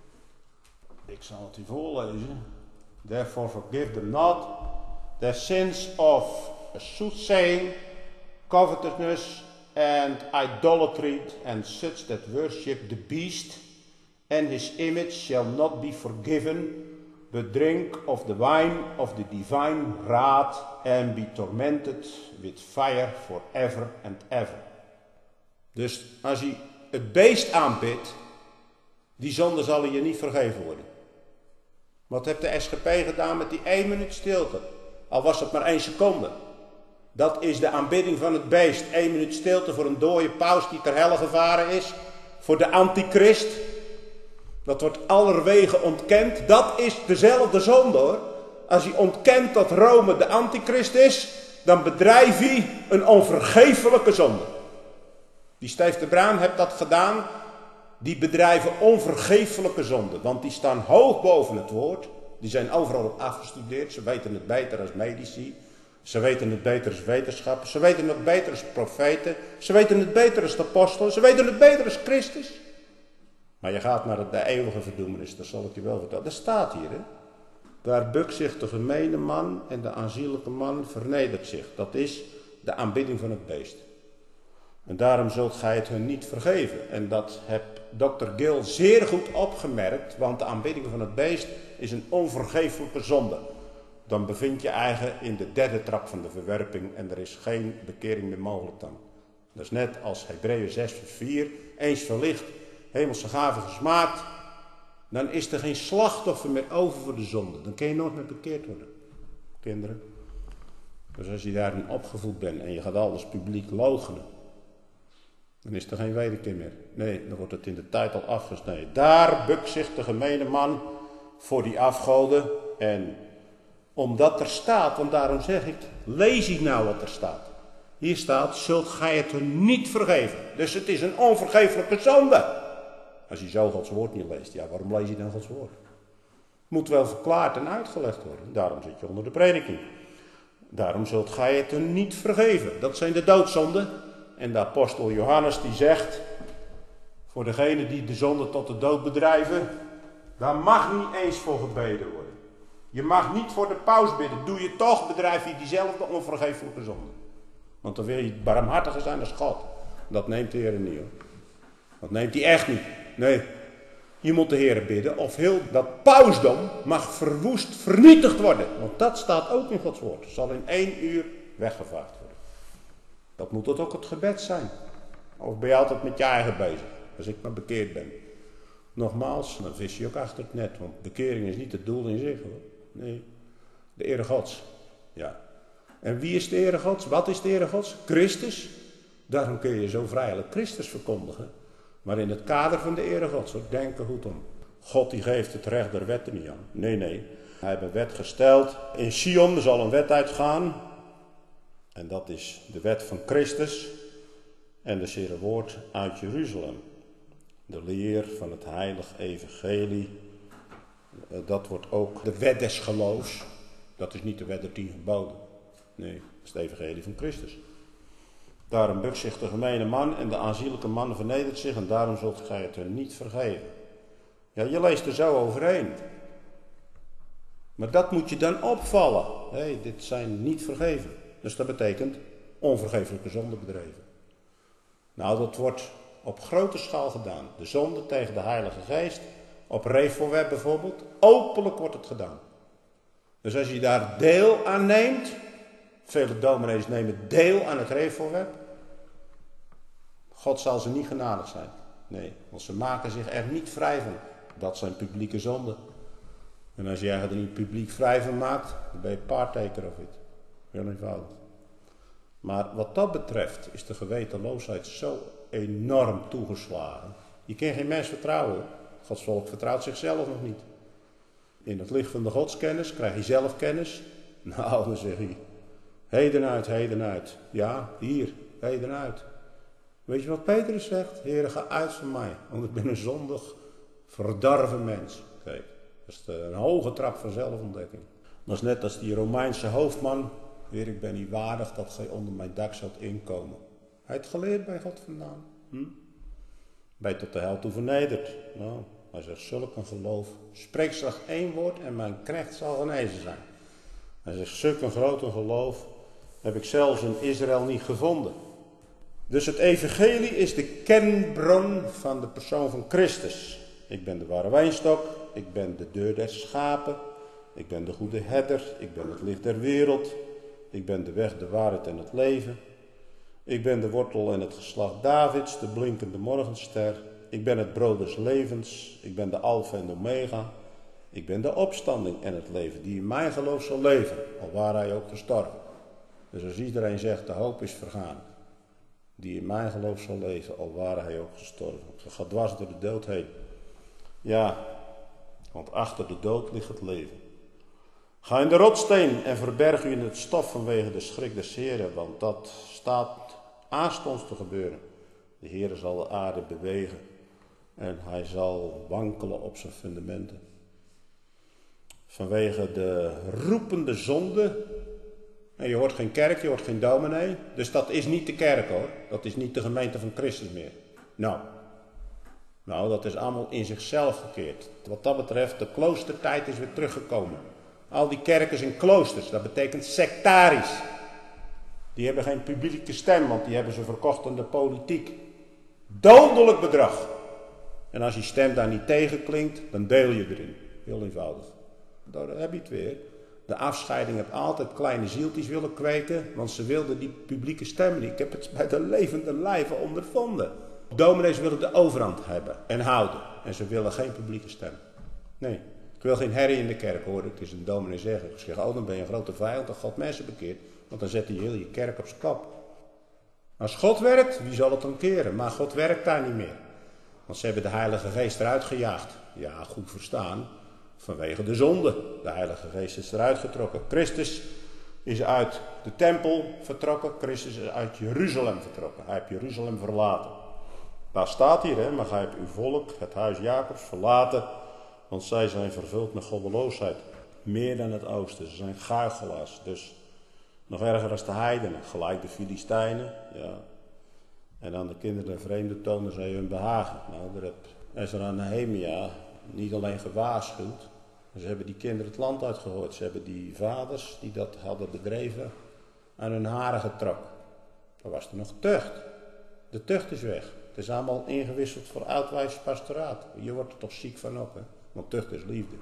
Ik zal het u voorlezen. Therefore forgive them not their sins of soothsaying, covetousness and idolatry and such that worship the beast and his image shall not be forgiven, but drink of the wine of the divine wrath and be tormented with fire forever and ever. Dus als je het beest aanbidt, die zonde zal je niet vergeven worden. Wat heeft de S G P gedaan met die één minuut stilte? Al was het maar één seconde. Dat is de aanbidding van het beest. Eén minuut stilte voor een dode paus die ter helle gevaren is. Voor de antichrist. Dat wordt allerwege ontkend. Dat is dezelfde zonde hoor. Als je ontkent dat Rome de antichrist is, dan bedrijf je een onvergeeflijke zonde. Die Steve de Bruin heeft dat gedaan. Die bedrijven onvergeeflijke zonde. Want die staan hoog boven het woord. Die zijn overal op afgestudeerd. Ze weten het beter als medici. Ze weten het beter als wetenschappers. Ze weten het beter als profeten. Ze weten het beter als de apostelen. Ze weten het beter als Christus. Maar je gaat naar de eeuwige verdoemenis. Dat zal ik je wel vertellen. Dat staat hier. Hè? Daar bukt zich de gemene man en de aanzienlijke man vernedert zich. Dat is de aanbidding van het beest. En daarom zult gij het hun niet vergeven. En dat heeft dokter Gill zeer goed opgemerkt. Want de aanbidding van het beest is een onvergeeflijke zonde. Dan bevind je eigen in de derde trap van de verwerping. En er is geen bekering meer mogelijk dan. Dat is net als Hebreeën zes vers vier. Eens verlicht, hemelse gaven gesmaakt. Dan is er geen slachtoffer meer over voor de zonde. Dan kun je nooit meer bekeerd worden. Kinderen. Dus als je daarin opgevoed bent en je gaat alles publiek loochenen. Dan is er geen wederkeer meer. Nee, dan wordt het in de tijd al afgesneden. Daar bukt zich de gemene man voor die afgoden. En omdat er staat, want daarom zeg ik, lees je nou wat er staat. Hier staat, zult gij het hun niet vergeven. Dus het is een onvergeeflijke zonde. Als je zo Gods woord niet leest, ja, waarom lees je dan Gods woord? Moet wel verklaard en uitgelegd worden. Daarom zit je onder de prediking. Daarom zult gij het hun niet vergeven. Dat zijn de doodzonden. En de apostel Johannes die zegt, voor degenen die de zonde tot de dood bedrijven, daar mag niet eens voor gebeden worden. Je mag niet voor de paus bidden. Doe je toch, bedrijf je diezelfde onvergeeflijke zonde. Want dan wil je barmhartiger zijn als God. Dat neemt de Heer niet hoor. Dat neemt hij echt niet. Nee, je moet de Heer bidden of heel dat pausdom mag verwoest, vernietigd worden. Want dat staat ook in Gods woord. Het zal in één uur weggevaagd worden. Dat moet dat ook het gebed zijn. Of ben je altijd met je eigen bezig? Als ik maar bekeerd ben. Nogmaals, dan vis je ook achter het net. Want bekering is niet het doel in zich hoor. Nee, de Heere Gods. Ja. En wie is de Heere Gods? Wat is de Heere Gods? Christus. Daarom kun je zo vrijelijk Christus verkondigen. Maar in het kader van de Heere Gods. Hoor. Denk er goed om. God die geeft het recht der wetten niet aan. Nee, nee. Hij heeft een wet gesteld. In Sion zal een wet uitgaan. En dat is de wet van Christus. En de Heere woord uit Jeruzalem. De leer van het heilige evangelie. Dat wordt ook de wet des geloofs. Dat is niet de wet der tien geboden. Nee, dat is het evangelie van Christus. Daarom bukt zich de gemene man en de aanzienlijke man vernedert zich. En daarom zult gij het hun niet vergeven. Ja, je leest er zo overheen. Maar dat moet je dan opvallen. Hé, hey, dit zijn niet vergeven. Dus dat betekent onvergeeflijke zonde bedreven. Nou, dat wordt op grote schaal gedaan. De zonde tegen de Heilige Geest. Op Revelweb bijvoorbeeld. Openlijk wordt het gedaan. Dus als je daar deel aan neemt. Vele dominees nemen deel aan het Revelweb. God zal ze niet genadig zijn. Nee, want ze maken zich er niet vrij van. Dat zijn publieke zonden. En als jij er niet publiek vrij van maakt, dan ben je partaker of iets. Heel eenvoudig. Maar wat dat betreft is de gewetenloosheid zo enorm toegeslagen. Je kan geen mens vertrouwen. Gods volk vertrouwt zichzelf nog niet. In het licht van de godskennis krijg je zelf kennis. Nou, dan zeg je, heden uit, heden uit. Ja, hier, heden uit. Weet je wat Petrus zegt? Heere, ga uit van mij, want ik ben een zondig, verdorven mens. Kijk, dat is een hoge trap van zelfontdekking. Dat is net als die Romeinse hoofdman. Heer, ik ben niet waardig dat gij onder mijn dak zult inkomen. Hij heeft geleerd bij God vandaan. Hm? Ben je tot de hel toe vernederd? Nou, hij zegt, zulk een geloof. Spreek slechts één woord en mijn knecht zal genezen zijn. Hij zegt, zulk een grote geloof heb ik zelfs in Israël niet gevonden. Dus het evangelie is de kernbron van de persoon van Christus. Ik ben de ware wijnstok, ik ben de deur der schapen, ik ben de goede herder, ik ben het licht der wereld, ik ben de weg, de waarheid en het leven. Ik ben de wortel en het geslacht Davids, de blinkende morgenster. Ik ben het brood des levens, ik ben de alfa en de omega. Ik ben de opstanding en het leven, die in mijn geloof zal leven, al ware hij ook gestorven. Dus als iedereen zegt, de hoop is vergaan, die in mijn geloof zal leven, al ware hij ook gestorven. Ze gaat dwars door de dood heen. Ja, want achter de dood ligt het leven. Ga in de rotsteen en verberg u in het stof vanwege de schrik des Heren, want dat staat aanstonds te gebeuren. De Heere zal de aarde bewegen en hij zal wankelen op zijn fundamenten. Vanwege de roepende zonde. En je hoort geen kerk, je hoort geen dominee. Dus dat is niet de kerk hoor. Dat is niet de gemeente van Christus meer. Nou, nou dat is allemaal in zichzelf gekeerd. Wat dat betreft, de kloostertijd is weer teruggekomen. Al die kerken zijn kloosters, dat betekent sectarisch. Die hebben geen publieke stem, want die hebben ze verkocht aan de politiek. Dodelijk bedrag. En als die stem daar niet tegen klinkt, dan deel je erin. Heel eenvoudig. Daar heb je het weer. De afscheiding heeft altijd kleine zieltjes willen kweken, want ze wilden die publieke stem niet. Ik heb het bij de levende lijve ondervonden. Dominees willen de overhand hebben en houden. En ze willen geen publieke stem. Nee, ik wil geen herrie in de kerk horen. Het is een dominee zeggen. Ik zeg, oh dan ben je een grote vijand, dan God mensen bekeert. Want dan zet hij heel je kerk op zijn kop. Als God werkt, wie zal het dan keren? Maar God werkt daar niet meer. Want ze hebben de Heilige Geest eruit gejaagd. Ja, goed verstaan. Vanwege de zonde. De Heilige Geest is eruit getrokken. Christus is uit de tempel vertrokken. Christus is uit Jeruzalem vertrokken. Hij heeft Jeruzalem verlaten. Daar staat hier, hè, maar gij hebt uw volk, het huis Jacobs, verlaten. Want zij zijn vervuld met goddeloosheid. Meer dan het oosten. Ze zijn goochelaars. Dus nog erger als de heidenen. Gelijk de Filistijnen. Ja. En aan de kinderen der vreemden tonen zij hun behagen. Nou, daar heb Ezra en Nehemia niet alleen gewaarschuwd. Ze hebben die kinderen het land uitgegooid. Ze hebben die vaders die dat hadden bedreven aan hun haren getrokken. Er was er nog tucht. De tucht is weg. Het is allemaal ingewisseld voor oudwijs pastoraat. Je wordt er toch ziek van op, hè? Want tucht is liefde.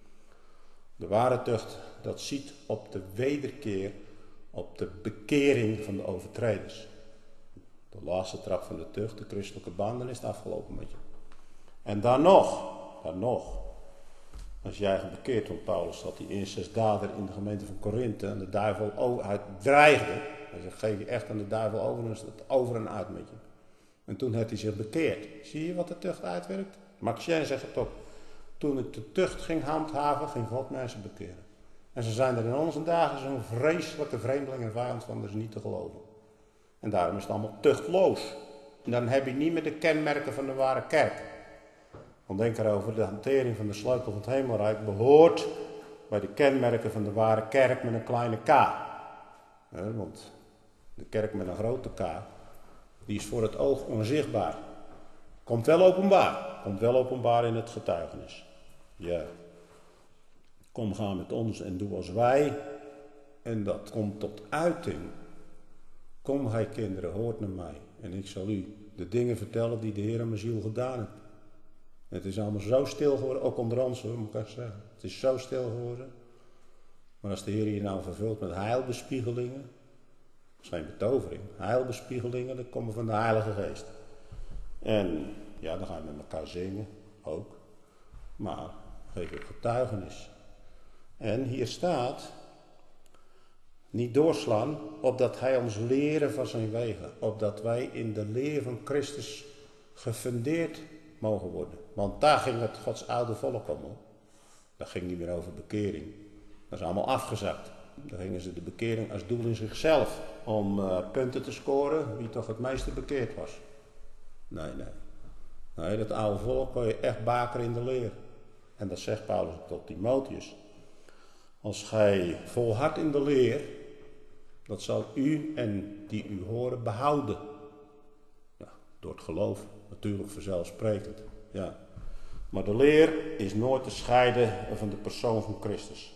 De ware tucht, dat ziet op de wederkeer, op de bekering van de overtreders. De laatste trap van de tucht, de christelijke banden, is het afgelopen met je. En dan nog, dan nog, als jij je bekeert, want Paulus had die incestdader in de gemeente van Korinthe en de duivel uit dreigde. Hij zegt, geef je echt aan de duivel over, dan is het over en uit met je. En toen heeft hij zich bekeerd. Zie je wat de tucht uitwerkt? Max Jen zegt het ook. Toen ik de tucht ging handhaven, ging God mensen bekeren. En ze zijn er in onze dagen zo'n vreselijke vreemdeling en vijand van, dat is niet te geloven. En daarom is het allemaal tuchtloos. En dan heb je niet meer de kenmerken van de ware kerk. Want denk erover, de hantering van de sleutel van het hemelrijk behoort bij de kenmerken van de ware kerk met een kleine k. Ja, want de kerk met een grote k, die is voor het oog onzichtbaar. Komt wel openbaar. Komt wel openbaar in het getuigenis. Ja. Kom, ga met ons en doe als wij. En dat komt tot uiting. Kom, gij kinderen, hoort naar mij. En ik zal u de dingen vertellen die de Heer aan mijn ziel gedaan heeft. Het is allemaal zo stil geworden, ook onder ons hoor, moet ik zeggen. Het is zo stil geworden. Maar als de Heer je nou vervult met heilbespiegelingen, dat is geen betovering, heilbespiegelingen, dat komen van de Heilige Geest. En ja, dan gaan we met elkaar zingen, ook. Maar geef ook getuigenis. En hier staat, niet doorslaan, opdat hij ons leren van zijn wegen. Opdat wij in de leer van Christus gefundeerd mogen worden. Want daar ging het Gods oude volk om. Hoor. Dat ging niet meer over bekering. Dat is allemaal afgezakt. Daar gingen ze de bekering als doel in zichzelf. Om uh, punten te scoren wie toch het meeste bekeerd was. Nee, nee. Nee, dat oude volk kon je echt bakeren in de leer. En dat zegt Paulus tot Timotheus. Als gij volhardt in de leer, dat zal u en die u horen behouden. Ja, door het geloof. natuurlijk vanzelfsprekend. Ja. Maar de leer is nooit te scheiden van de persoon van Christus.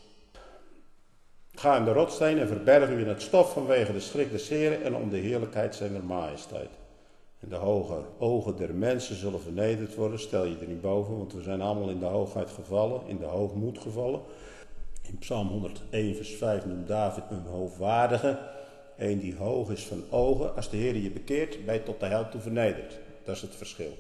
Ga in de rotsteen en verberg u in het stof vanwege de schrik des Heren en om de heerlijkheid zijner majesteit. En de hoge ogen der mensen zullen vernederd worden. Stel je er niet boven, want we zijn allemaal in de hoogheid gevallen, in de hoogmoed gevallen. In Psalm honderdéén vers vijf noemt David een hoogwaardige, een die hoog is van ogen. Als de Heer je bekeert, ben je tot de hel toe vernederd. Dat is het verschil.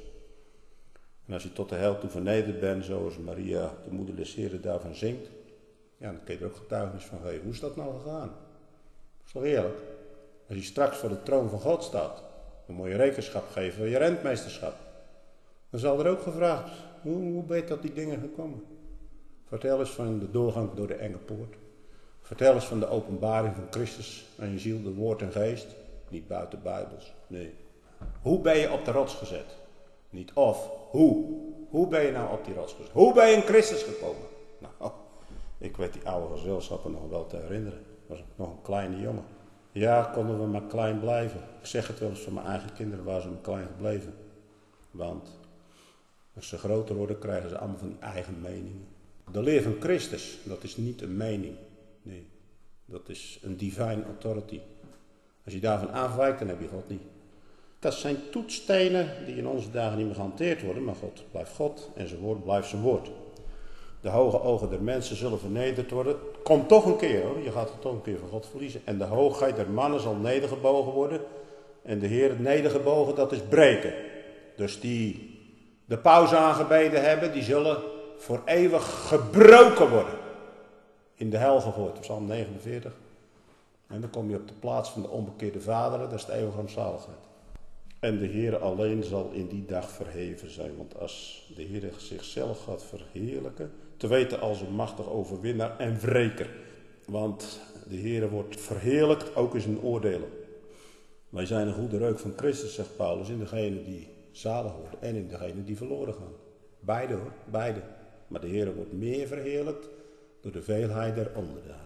En als je tot de hel toe vernederd bent, zoals Maria, de moeder des Heren, daarvan zingt, ja, dan kun je er ook getuigenis van geven. Hoe is dat nou gegaan? Dat is toch eerlijk? Als je straks voor de troon van God staat, dan moet je rekenschap geven van je rentmeesterschap. Dan zal er ook gevraagd, hoe, hoe ben je tot die dingen gekomen? Vertel eens van de doorgang door de enge poort. Vertel eens van de openbaring van Christus aan je ziel, de woord en geest. Niet buiten Bijbels, nee. Hoe ben je op de rots gezet? Niet of, hoe. Hoe ben je nou op die rots gezet? Hoe ben je in Christus gekomen? Nou, oh, ik weet die oude gezelschappen nog wel te herinneren. Was ik nog een kleine jongen. Ja, konden we maar klein blijven. Ik zeg het wel eens van mijn eigen kinderen, waren ze maar klein gebleven. Want als ze groter worden, krijgen ze allemaal van die eigen meningen. De leer van Christus, dat is niet een mening. Nee, dat is een divine authority. Als je daarvan afwijkt, dan heb je God niet. Dat zijn toetsstenen die in onze dagen niet meer gehanteerd worden, maar God blijft God en zijn woord blijft zijn woord. De hoge ogen der mensen zullen vernederd worden. Komt toch een keer hoor, je gaat het toch een keer van God verliezen. En de hoogheid der mannen zal nedergebogen worden. En de Heer het nedergebogen, dat is breken. Dus die de pauze aangebeden hebben, die zullen voor eeuwig gebroken worden. In de hel gegooid, Psalm negenenveertig. En dan kom je op de plaats van de onbekeerde vaderen, dat is de eeuwige rampzaligheid. En de Heer alleen zal in die dag verheven zijn. Want als de Heer zichzelf gaat verheerlijken, te weten als een machtig overwinnaar en wreker. Want de Heer wordt verheerlijkt ook in zijn oordelen. Wij zijn een goede reuk van Christus, zegt Paulus, in degene die zalig worden en in degene die verloren gaan. Beide hoor, beide. Maar de Heer wordt meer verheerlijkt door de veelheid der onderdanen.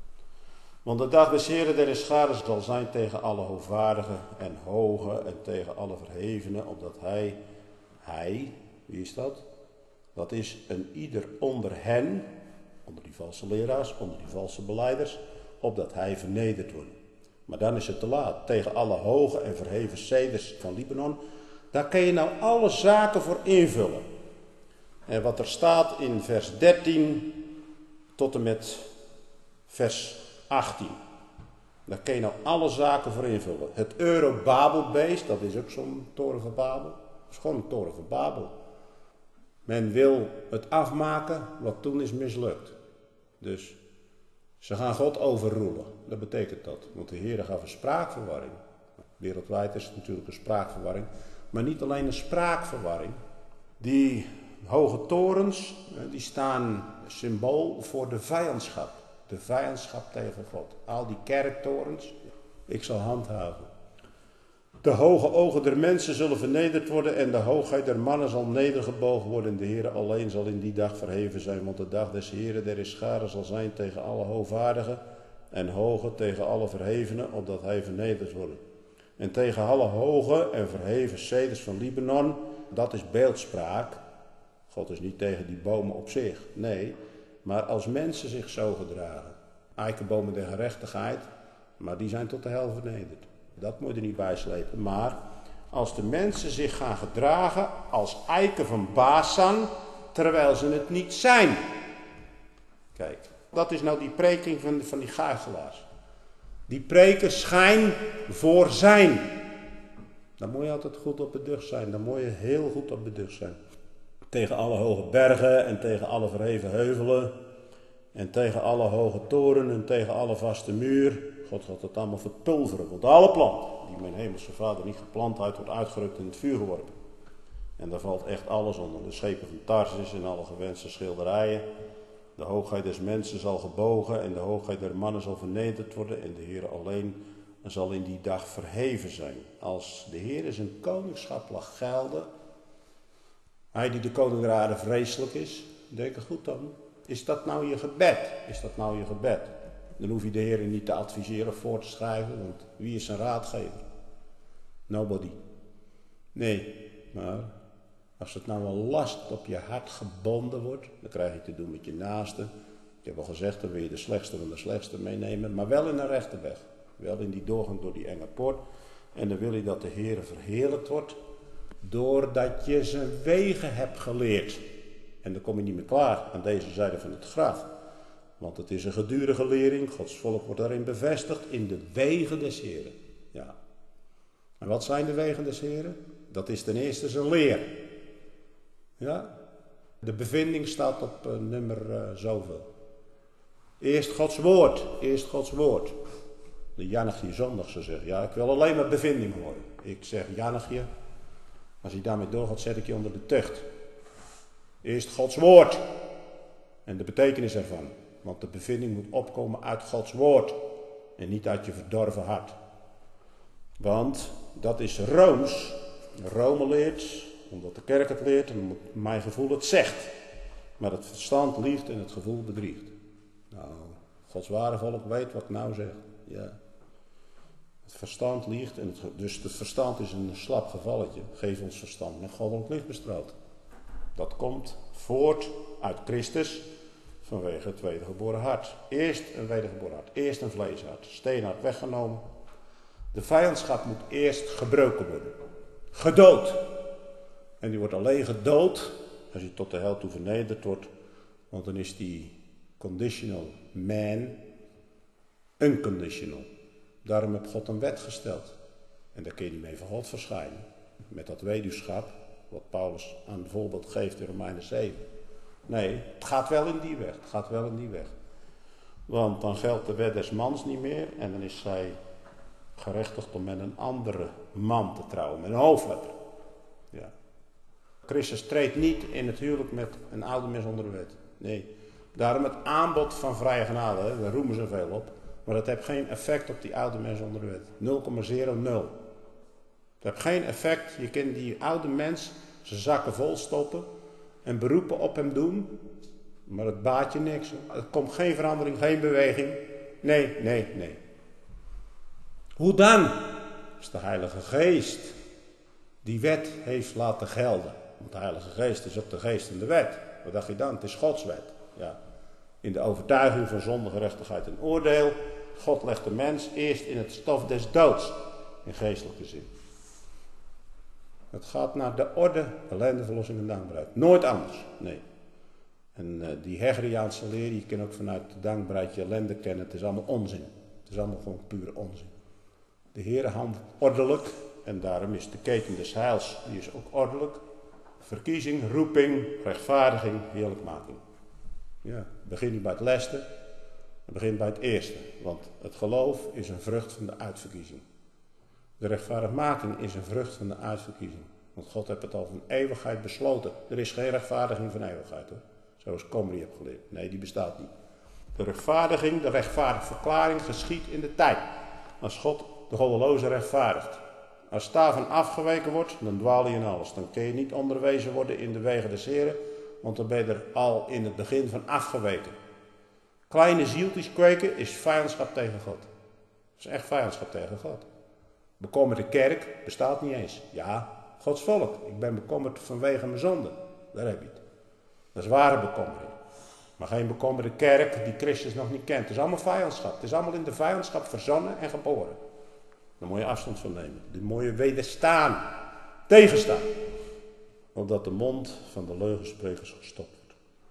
Want de dag des Heren der scharen zal zijn tegen alle hoogwaardigen en hoge en tegen alle verhevenen, opdat hij, hij, wie is dat? Dat is een ieder onder hen, onder die valse leraars, onder die valse belijders, opdat hij vernederd wordt. Maar dan is het te laat. Tegen alle hoge en verheven ceders van Libanon, daar kun je nou alle zaken voor invullen. En wat er staat in vers dertien tot en met vers achttien. Daar kun je nou alle zaken voor invullen. Het Euro-Babelbeest, dat is ook zo'n toren van Babel. Dat is gewoon een toren van Babel. Men wil het afmaken wat toen is mislukt. Dus ze gaan God overroelen. Dat betekent dat. Want de Heer gaf een spraakverwarring. Wereldwijd is het natuurlijk een spraakverwarring. Maar niet alleen een spraakverwarring. Die hoge torens, die staan symbool voor de vijandschap. De vijandschap tegen God. Al die kerktorens, ik zal handhaven. De hoge ogen der mensen zullen vernederd worden en de hoogheid der mannen zal nedergebogen worden. En de Heer alleen zal in die dag verheven zijn, want de dag des Heren der scharen zal zijn tegen alle hoogwaardigen en hoge tegen alle verhevenen, opdat hij vernederd wordt. En tegen alle hoge en verheven ceders van Libanon, dat is beeldspraak. God is niet tegen die bomen op zich, nee. Maar als mensen zich zo gedragen, eikenbomen der gerechtigheid, maar die zijn tot de hel vernederd. Dat moet je er niet bij slepen. Maar als de mensen zich gaan gedragen als eiken van Basan, terwijl ze het niet zijn. Kijk, dat is nou die preking van, van die goochelaars. Die preken schijn voor zijn. Dan moet je altijd goed op beducht zijn. Dan moet je heel goed op beducht zijn. Tegen alle hoge bergen en tegen alle verheven heuvelen. En tegen alle hoge toren en tegen alle vaste muur. God gaat het allemaal verpulveren. Want alle plant die mijn hemelse vader niet geplant heeft, wordt uitgerukt in het vuur geworpen. En daar valt echt alles onder. De schepen van Tarsis en alle gewenste schilderijen. De hoogheid des mensen zal gebogen en de hoogheid der mannen zal vernederd worden. En de Heer alleen zal in die dag verheven zijn. Als de Heer zijn koningschap lag gelden. Hij die de koninkrade vreselijk is. Denk er goed aan. Is dat nou je gebed? Is dat nou je gebed? Dan hoef je de Heer niet te adviseren of voor te schrijven. Want wie is zijn raadgever? Nobody. Nee. Maar als het nou een last op je hart gebonden wordt, dan krijg je te doen met je naaste. Ik heb al gezegd, dan wil je de slechtste van de slechtste meenemen, maar wel in een rechte weg. Wel in die doorgang door die enge poort. En dan wil je dat de Heer verheerlijkt wordt, doordat je zijn wegen hebt geleerd. En dan kom je niet meer klaar aan deze zijde van het graf. Want het is een gedurige lering, Gods volk wordt daarin bevestigd, in de wegen des Heeren. Ja. En wat zijn de wegen des Heeren? Dat is ten eerste zijn leer. Ja. De bevinding staat op uh, nummer uh, zoveel. Eerst Gods woord, eerst Gods woord. De Jannigje zondag zou zeggen, ja, ik wil alleen maar bevinding horen. Ik zeg, Jannigje, als je daarmee doorgaat, zet ik je onder de tucht. Eerst Gods woord. En de betekenis ervan. Want de bevinding moet opkomen uit Gods woord. En niet uit je verdorven hart. Want dat is Rooms. Rome leert, omdat de kerk het leert, en mijn gevoel het zegt. Maar het verstand liegt en het gevoel bedriegt. Nou, Gods ware volk weet wat ik nou zeg. Ja. Het verstand liegt, en het, dus het verstand is een slap gevalletje. Geef ons verstand met goddelijk licht bestraald. Dat komt voort uit Christus vanwege het wedergeboren hart. Eerst een wedergeboren hart, eerst een vleeshart. Steenhart weggenomen. De vijandschap moet eerst gebroken worden. Gedood. En die wordt alleen gedood als hij tot de hel toe vernederd wordt. Want dan is die conditional man unconditional. Daarom heeft God een wet gesteld. En daar kun je niet mee van God verschijnen. Met dat weduwschap, wat Paulus aan het voorbeeld geeft in Romeinen zeven. Nee, het gaat wel in die weg. Het gaat wel in die weg. Want dan geldt de wet des mans niet meer. En dan is zij gerechtigd om met een andere man te trouwen. Met een hoofdletter. Ja. Christus treedt niet in het huwelijk met een oude mens onder de wet. Nee. Daarom het aanbod van vrije genade. Hè, daar roemen ze veel op. Maar dat heeft geen effect op die oude mens onder de wet. nul komma nul nul. Het heeft geen effect. Je kunt die oude mens zijn zakken vol stoppen. En beroepen op hem doen. Maar het baat je niks. Er komt geen verandering, geen beweging. Nee, nee, nee. Hoe dan? Dat is de Heilige Geest. Die wet heeft laten gelden. Want de Heilige Geest is ook de geest in de wet. Wat dacht je dan? Het is Gods wet. Ja. In de overtuiging van zonde, gerechtigheid en oordeel. God legt de mens eerst in het stof des doods. In geestelijke zin. Het gaat naar de orde, ellende, verlossing en dankbaarheid. Nooit anders. Nee. En uh, die Hegeliaanse leer, je kan ook vanuit de dankbaarheid je ellende kennen. Het is allemaal onzin. Het is allemaal gewoon pure onzin. De Heer handelt ordelijk. En daarom is de keten des heils, die is ook ordelijk. Verkiezing, roeping, rechtvaardiging, heerlijkmaking. Ja, begin niet bij het leste. Het begint bij het eerste. Want het geloof is een vrucht van de uitverkiezing. De rechtvaardigmaking is een vrucht van de uitverkiezing. Want God heeft het al van eeuwigheid besloten. Er is geen rechtvaardiging van eeuwigheid hoor. Zoals Comrie heeft geleerd. Nee, die bestaat niet. De rechtvaardiging, de rechtvaardige verklaring geschiet in de tijd. Als God de goddeloze rechtvaardigt. Als daarvan afgeweken wordt, dan dwaal je in alles. Dan kun je niet onderwezen worden in de wegen des Heren. Want dan ben je er al in het begin van afgeweken. Kleine zieltjes kweken is vijandschap tegen God. Dat is echt vijandschap tegen God. Bekommerde kerk bestaat niet eens. Ja, Gods volk. Ik ben bekommerd vanwege mijn zonde. Daar heb je het. Dat is ware bekommering. Maar geen bekommerde kerk die Christus nog niet kent. Het is allemaal vijandschap. Het is allemaal in de vijandschap verzonnen en geboren. Daar moet je afstand van nemen. Die moet je wederstaan. Tegenstaan. Opdat de mond van de leugensprekers gestopt wordt.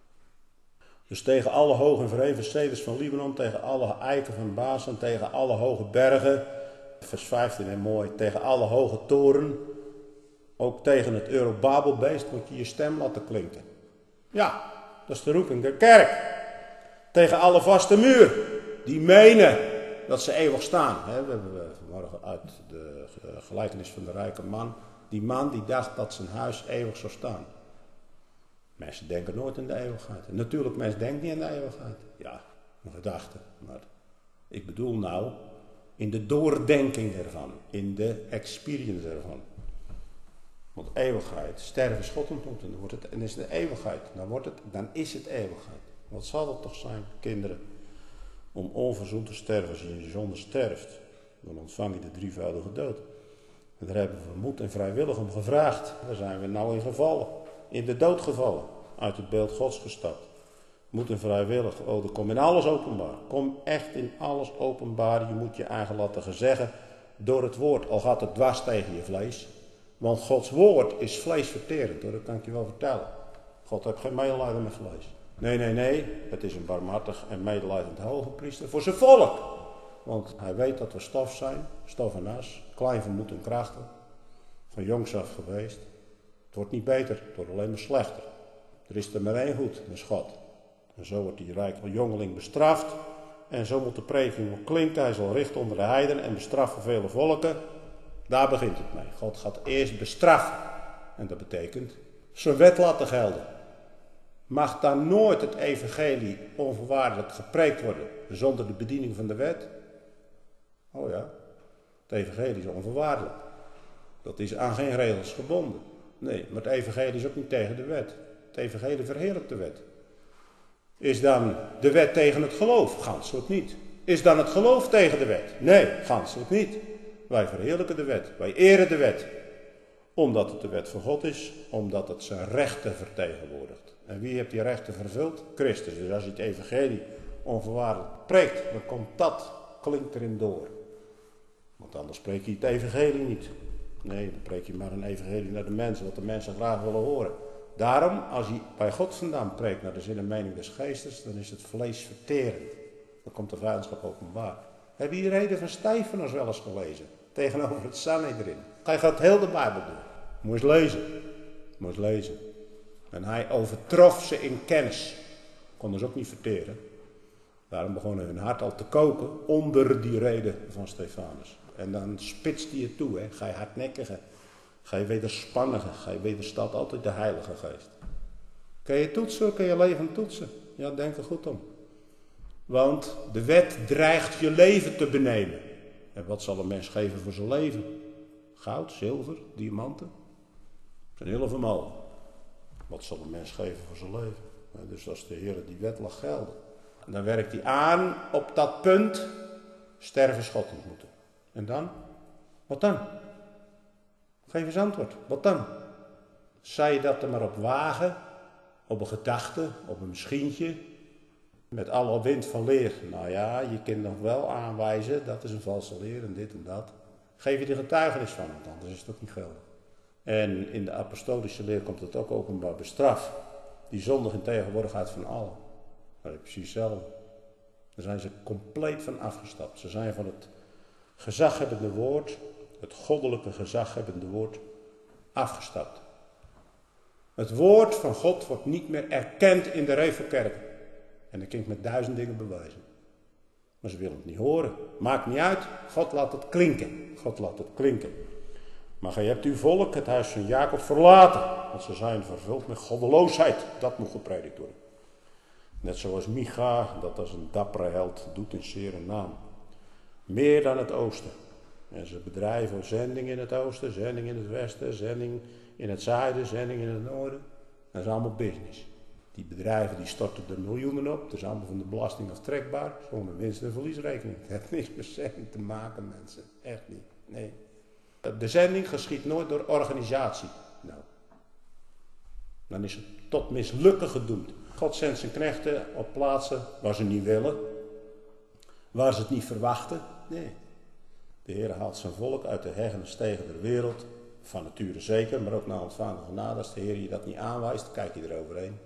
Dus tegen alle hoge en verheven ceders van Libanon. Tegen alle eiken van Basan. Tegen alle hoge bergen. Vers vijftien en mooi. Tegen alle hoge toren. Ook tegen het Eurobabelbeest moet je je stem laten klinken. Ja, dat is de roeping der kerk. Tegen alle vaste muur. Die menen dat ze eeuwig staan. We hebben vanmorgen uit de gelijkenis van de rijke man. Die man die dacht dat zijn huis eeuwig zou staan. Mensen denken nooit aan de eeuwigheid. En natuurlijk, mensen denken niet aan de eeuwigheid. Ja, een gedachte. Maar ik bedoel nou in de doordenking ervan. In de experience ervan. Want eeuwigheid, sterven is God ontmoeten. Dan wordt het, en is de eeuwigheid. Dan, wordt het, dan is het eeuwigheid. Wat zal het toch zijn, kinderen? Om onverzoend te sterven. Als je in je zonde sterft, dan ontvang je de drievoudige dood. En daar hebben we moed en vrijwillig om gevraagd. Daar zijn we nou in gevallen. In de dood gevallen. Uit het beeld Gods gestapt. Moed en vrijwillig. Oh, dan kom in alles openbaar. Kom echt in alles openbaar. Je moet je eigen laten zeggen door het woord. Al gaat het dwars tegen je vlees. Want Gods woord is vleesverterend. Dat kan ik je wel vertellen. God heeft geen medelijden met vlees. Nee, nee, nee. Het is een barmhartig en medelijdend hoge priester voor zijn volk. Want hij weet dat we stof zijn. Stof en as. Klein van moed en krachten. Van jongs af geweest. Het wordt niet beter. Het wordt alleen maar slechter. Er is er maar één goed. Dat is God. En zo wordt die rijke jongeling bestraft. En zo moet de prediking ook klinken. Hij zal richten onder de heidenen en bestraffen vele volken. Daar begint het mee. God gaat eerst bestraffen. En dat betekent zijn wet laten gelden. Mag dan nooit het evangelie onvoorwaardelijk gepreekt worden zonder de bediening van de wet? Oh ja, het evangelie is onvoorwaardelijk. Dat is aan geen regels gebonden. Nee, maar het evangelie is ook niet tegen de wet. Het evangelie verheerlijkt de wet. Is dan de wet tegen het geloof? Ganselijk niet. Is dan het geloof tegen de wet? Nee, ganselijk niet. Wij verheerlijken de wet. Wij eren de wet. Omdat het de wet van God is. Omdat het zijn rechten vertegenwoordigt. En wie heeft die rechten vervuld? Christus. Dus als je het evangelie onvoorwaardelijk preekt, dan komt dat, klinkt erin door. Want anders preek je het evangelie niet. Nee, dan preek je maar een evangelie naar de mensen, wat de mensen graag willen horen. Daarom, als je bij God vandaan preekt naar de zin en mening des geestes, dan is het vlees verterend. Dan komt de vijandschap openbaar. Heb je die reden van Stephanus wel eens gelezen? Tegenover het Sanhedrin. Hij gaat heel de Bijbel doen. Moet je eens lezen. Moet je eens lezen. En hij overtrof ze in kennis. Konden ze ook niet verteren. Daarom begonnen hun hart al te koken onder die reden van Stephanus. En dan spitst hij het toe. Hè. Ga je hardnekkige, ga je wederspannige, ga je wederstaat altijd de Heilige Geest. Kun je toetsen, kun je leven toetsen. Ja, denk er goed om. Want de wet dreigt je leven te benemen. En wat zal een mens geven voor zijn leven? Goud, zilver, diamanten. Zijn hele vermogen. Wat zal een mens geven voor zijn leven? Dus als de Heer die wet laat gelden. Dan werkt hij aan op dat punt. Sterven is God ontmoeten. En dan? Wat dan? Geef eens antwoord. Wat dan? Zou je dat er maar op wagen? Op een gedachte? Op een misschientje? Met alle wind van leer. Nou ja, je kunt nog wel aanwijzen. Dat is een valse leer en dit en dat. Geef je de getuigenis van. Want anders is het ook niet geldig. En in de apostolische leer komt het ook openbaar bestraf. Die zondig in tegenwoordigheid van allen. Dat is precies hetzelfde. Daar zijn ze compleet van afgestapt. Ze zijn van het gezaghebbende woord, het goddelijke gezaghebbende woord, afgestapt. Het woord van God wordt niet meer erkend in de Revelkerken. En dat kan ik met duizend dingen bewijzen. Maar ze willen het niet horen. Maakt niet uit. God laat het klinken. God laat het klinken. Maar gij hebt uw volk, het huis van Jacob, verlaten. Want ze zijn vervuld met goddeloosheid. Dat moet gepredikt worden. Net zoals Micha, dat als een dappere held doet in zeer een naam. Meer dan het oosten. En ze bedrijven zending in het oosten, zending in het westen, zending in het zuiden, zending in het noorden. Dat is allemaal business. Die bedrijven die storten er miljoenen op. Dat is allemaal van de belasting aftrekbaar. Zonder winst- en verliesrekening. Het heeft niks met zending te maken, mensen. Echt niet. Nee. De zending geschiet nooit door organisatie. Nou. Dan is het tot mislukken gedoemd. God zendt zijn knechten op plaatsen waar ze niet willen. Waar ze het niet verwachten. Nee. De Heer haalt zijn volk uit de heggen en stegen der wereld. Van nature zeker, maar ook na ontvangen genade. Als de Heer je dat niet aanwijst, dan kijk je eroverheen.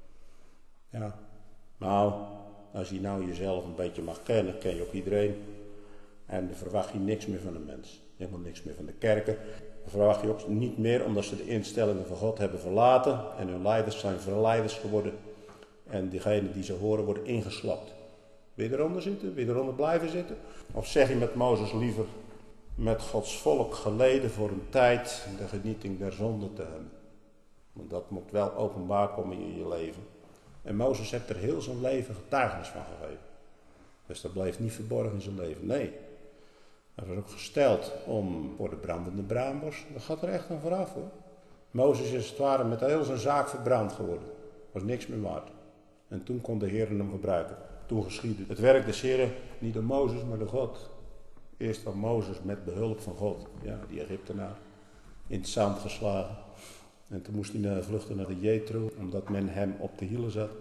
Ja. Nou, als je nou jezelf een beetje mag kennen, ken je ook iedereen. En dan verwacht je niks meer van een mens. Helemaal niks meer van de kerken. Dan verwacht je ook niet meer omdat ze de instellingen van God hebben verlaten. En hun leiders zijn verleiders geworden. En diegenen die ze horen worden ingeslapt. Wil je eronder zitten? Wil je eronder blijven zitten? Of zeg je met Mozes liever met Gods volk geleden voor een tijd de genieting der zonde te hebben? Want dat moet wel openbaar komen in je leven. En Mozes heeft er heel zijn leven getuigenis van gegeven. Dus dat bleef niet verborgen in zijn leven. Nee. Hij was ook gesteld om voor de brandende braambos. Dat gaat er echt aan vooraf hoor. Mozes is het ware met heel zijn zaak verbrand geworden. Was niks meer waard. En toen kon de Heer hem gebruiken. Toen geschiedde het werk des Heeren niet door Mozes, maar door God. Eerst van Mozes met behulp van God, ja, die Egyptenaar, in het zand geslagen. En toen moest hij naar, vluchten naar de Jethro, omdat men hem op de hielen zat.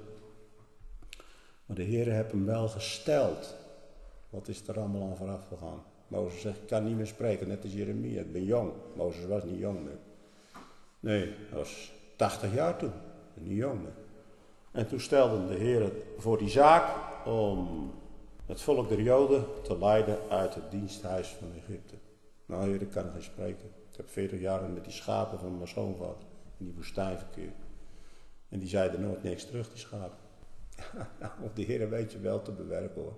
Maar de Heer heeft hem wel gesteld. Wat is er allemaal aan vooraf gegaan? Mozes zegt, ik kan niet meer spreken, net als Jeremia, ik ben jong. Mozes was niet jong meer. Nee, hij was tachtig jaar toen, niet jong meer. En toen stelde de Heer voor die zaak om het volk der Joden te leiden uit het diensthuis van Egypte. Nou Heer, ik kan geen spreken. Ik heb veertig jaar met die schapen van mijn schoonvader in die woestijn verkeerd. En die zeiden nooit niks terug, die schapen. Of de Heer weet je wel te bewerken hoor.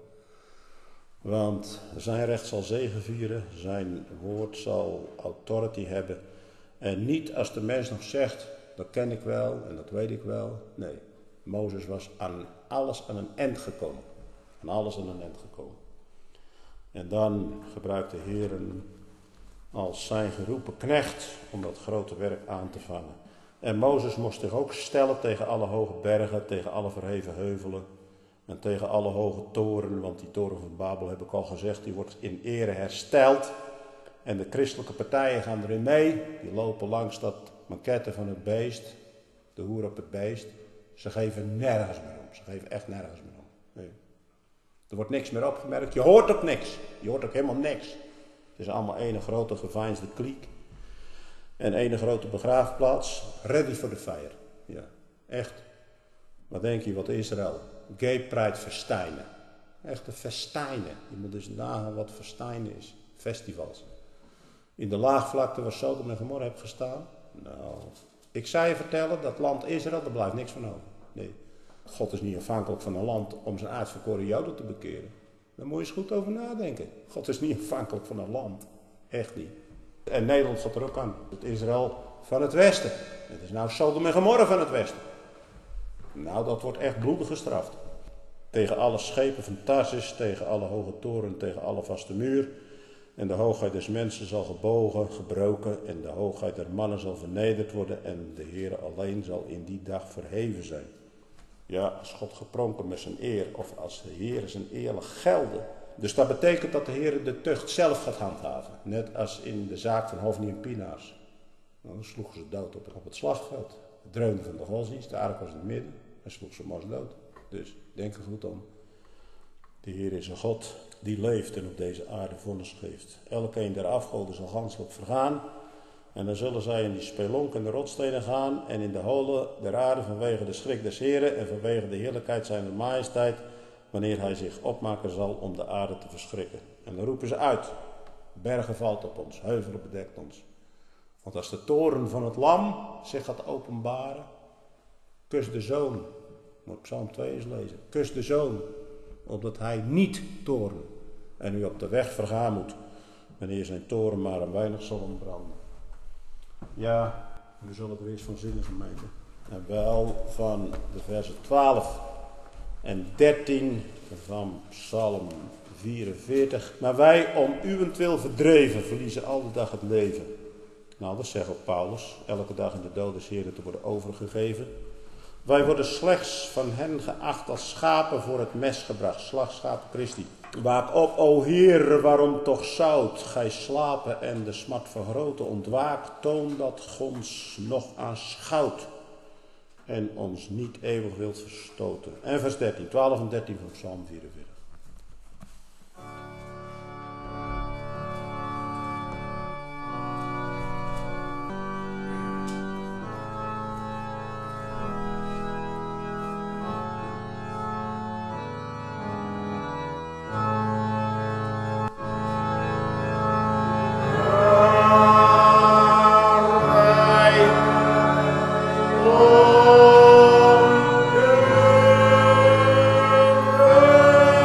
Want zijn recht zal zegevieren, zijn woord zal authority hebben. En niet als de mens nog zegt, dat ken ik wel en dat weet ik wel. Nee, Mozes was aan alles aan een eind gekomen. Aan alles aan een eind gekomen. En dan gebruikt de Heer als zijn geroepen knecht om dat grote werk aan te vangen. En Mozes moest zich ook stellen tegen alle hoge bergen, tegen alle verheven heuvelen en tegen alle hoge toren. Want die toren van Babel, heb ik al gezegd, die wordt in ere hersteld. En de christelijke partijen gaan erin mee. Die lopen langs dat maquette van het beest, de hoer op het beest. Ze geven nergens meer om. Ze geven echt nergens meer om. Nee. Er wordt niks meer opgemerkt. Je hoort ook niks. Je hoort ook helemaal niks. Het is allemaal één grote geveinsde kliek. En één grote begraafplaats. Ready for the fire. Ja, echt. Wat denk je wat Israël? Gay Pride festijnen. Echte festijnen. Je moet dus nagaan wat festijnen is. Festivals. In de laagvlakte waar Sodom en Gomorra heeft gestaan. Nou, ik zou je vertellen, dat land Israël, daar blijft niks van over. Nee. God is niet afhankelijk van een land om zijn uitverkoren Joden te bekeren. Daar moet je eens goed over nadenken. God is niet afhankelijk van een land. Echt niet. En Nederland zat er ook aan. Het Israël van het Westen. Het is nou Sodom en Gomorra van het Westen. Nou, dat wordt echt bloedig gestraft. Tegen alle schepen van Tarsis, tegen alle hoge toren, tegen alle vaste muur. En de hoogheid des mensen zal gebogen, gebroken. En de hoogheid der mannen zal vernederd worden. En de Heer alleen zal in die dag verheven zijn. Ja, als God gepronken met zijn eer, of als de Heer zijn eer gelden. Dus dat betekent dat de Heer de tucht zelf gaat handhaven. Net als in de zaak van Hofni en Pinaas. Nou, dan sloegen ze dood op, op het slagveld. Het dreunde van de godsdienst, de ark was in het midden. En sloeg ze mos dood. Dus denk er goed om. De Heer is een God die leeft en op deze aarde vonnis geeft. Elkeen der afgoden zal ganselijk vergaan. En dan zullen zij in die spelonk en de rotstenen gaan en in de holen der aarde vanwege de schrik des Heren en vanwege de heerlijkheid zijner majesteit, wanneer hij zich opmaken zal om de aarde te verschrikken. En dan roepen ze uit, bergen valt op ons, heuvelen bedekt ons. Want als de toren van het lam zich gaat openbaren, kus de zoon, moet Psalm twee eens lezen, kus de zoon, opdat hij niet toren en u op de weg vergaan moet, wanneer zijn toren maar een weinig zal ontbranden. Ja, we zullen er eens van zingen, gemeente. En wel van de versen twaalf en dertien van Psalm vierenveertig. Maar wij om uwentwil verdreven verliezen al de dag het leven. Nou, dat zegt ook Paulus. Elke dag in de dood des Heeren te worden overgegeven. Wij worden slechts van hen geacht als schapen voor het mes gebracht. Slagschapen Christi. Waak op, o Heer, waarom toch zout gij slapen en de smart vergroten. Ontwaak, toon dat gons nog aanschouwt en ons niet eeuwig wilt verstoten. En vers dertien, twaalf en dertien van Psalm vierenveertig. Oh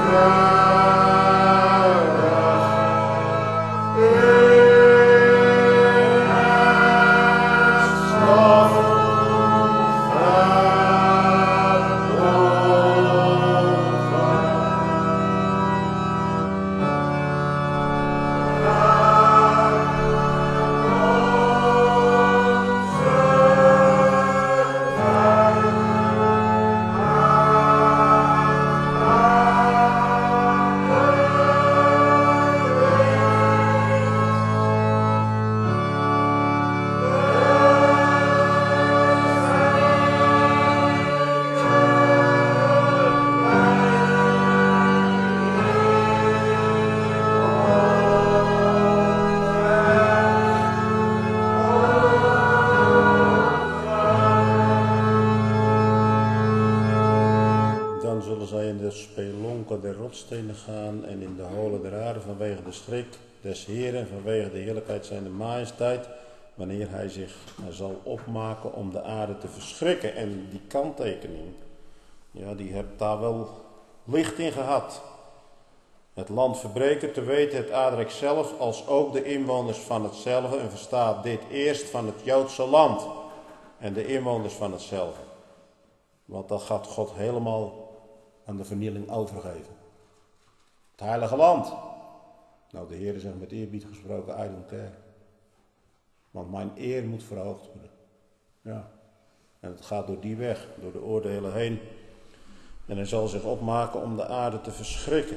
der rotstenen gaan en in de holen der aarde vanwege de schrik des Heeren, vanwege de heerlijkheid zijner majesteit, wanneer hij zich zal opmaken om de aarde te verschrikken. En die kanttekening, ja, die hebt daar wel licht in gehad. Het land verbreken, te weten het aardrijk zelf, als ook de inwoners van hetzelfde, en verstaat dit eerst van het Joodse land en de inwoners van hetzelfde. Want dat gaat God helemaal aan de vernieling overgeven. Het heilige land. Nou, de Heer zegt met eerbied gesproken, I don't care. Want mijn eer moet verhoogd worden. Ja. En het gaat door die weg, door de oordelen heen. En hij zal zich opmaken om de aarde te verschrikken.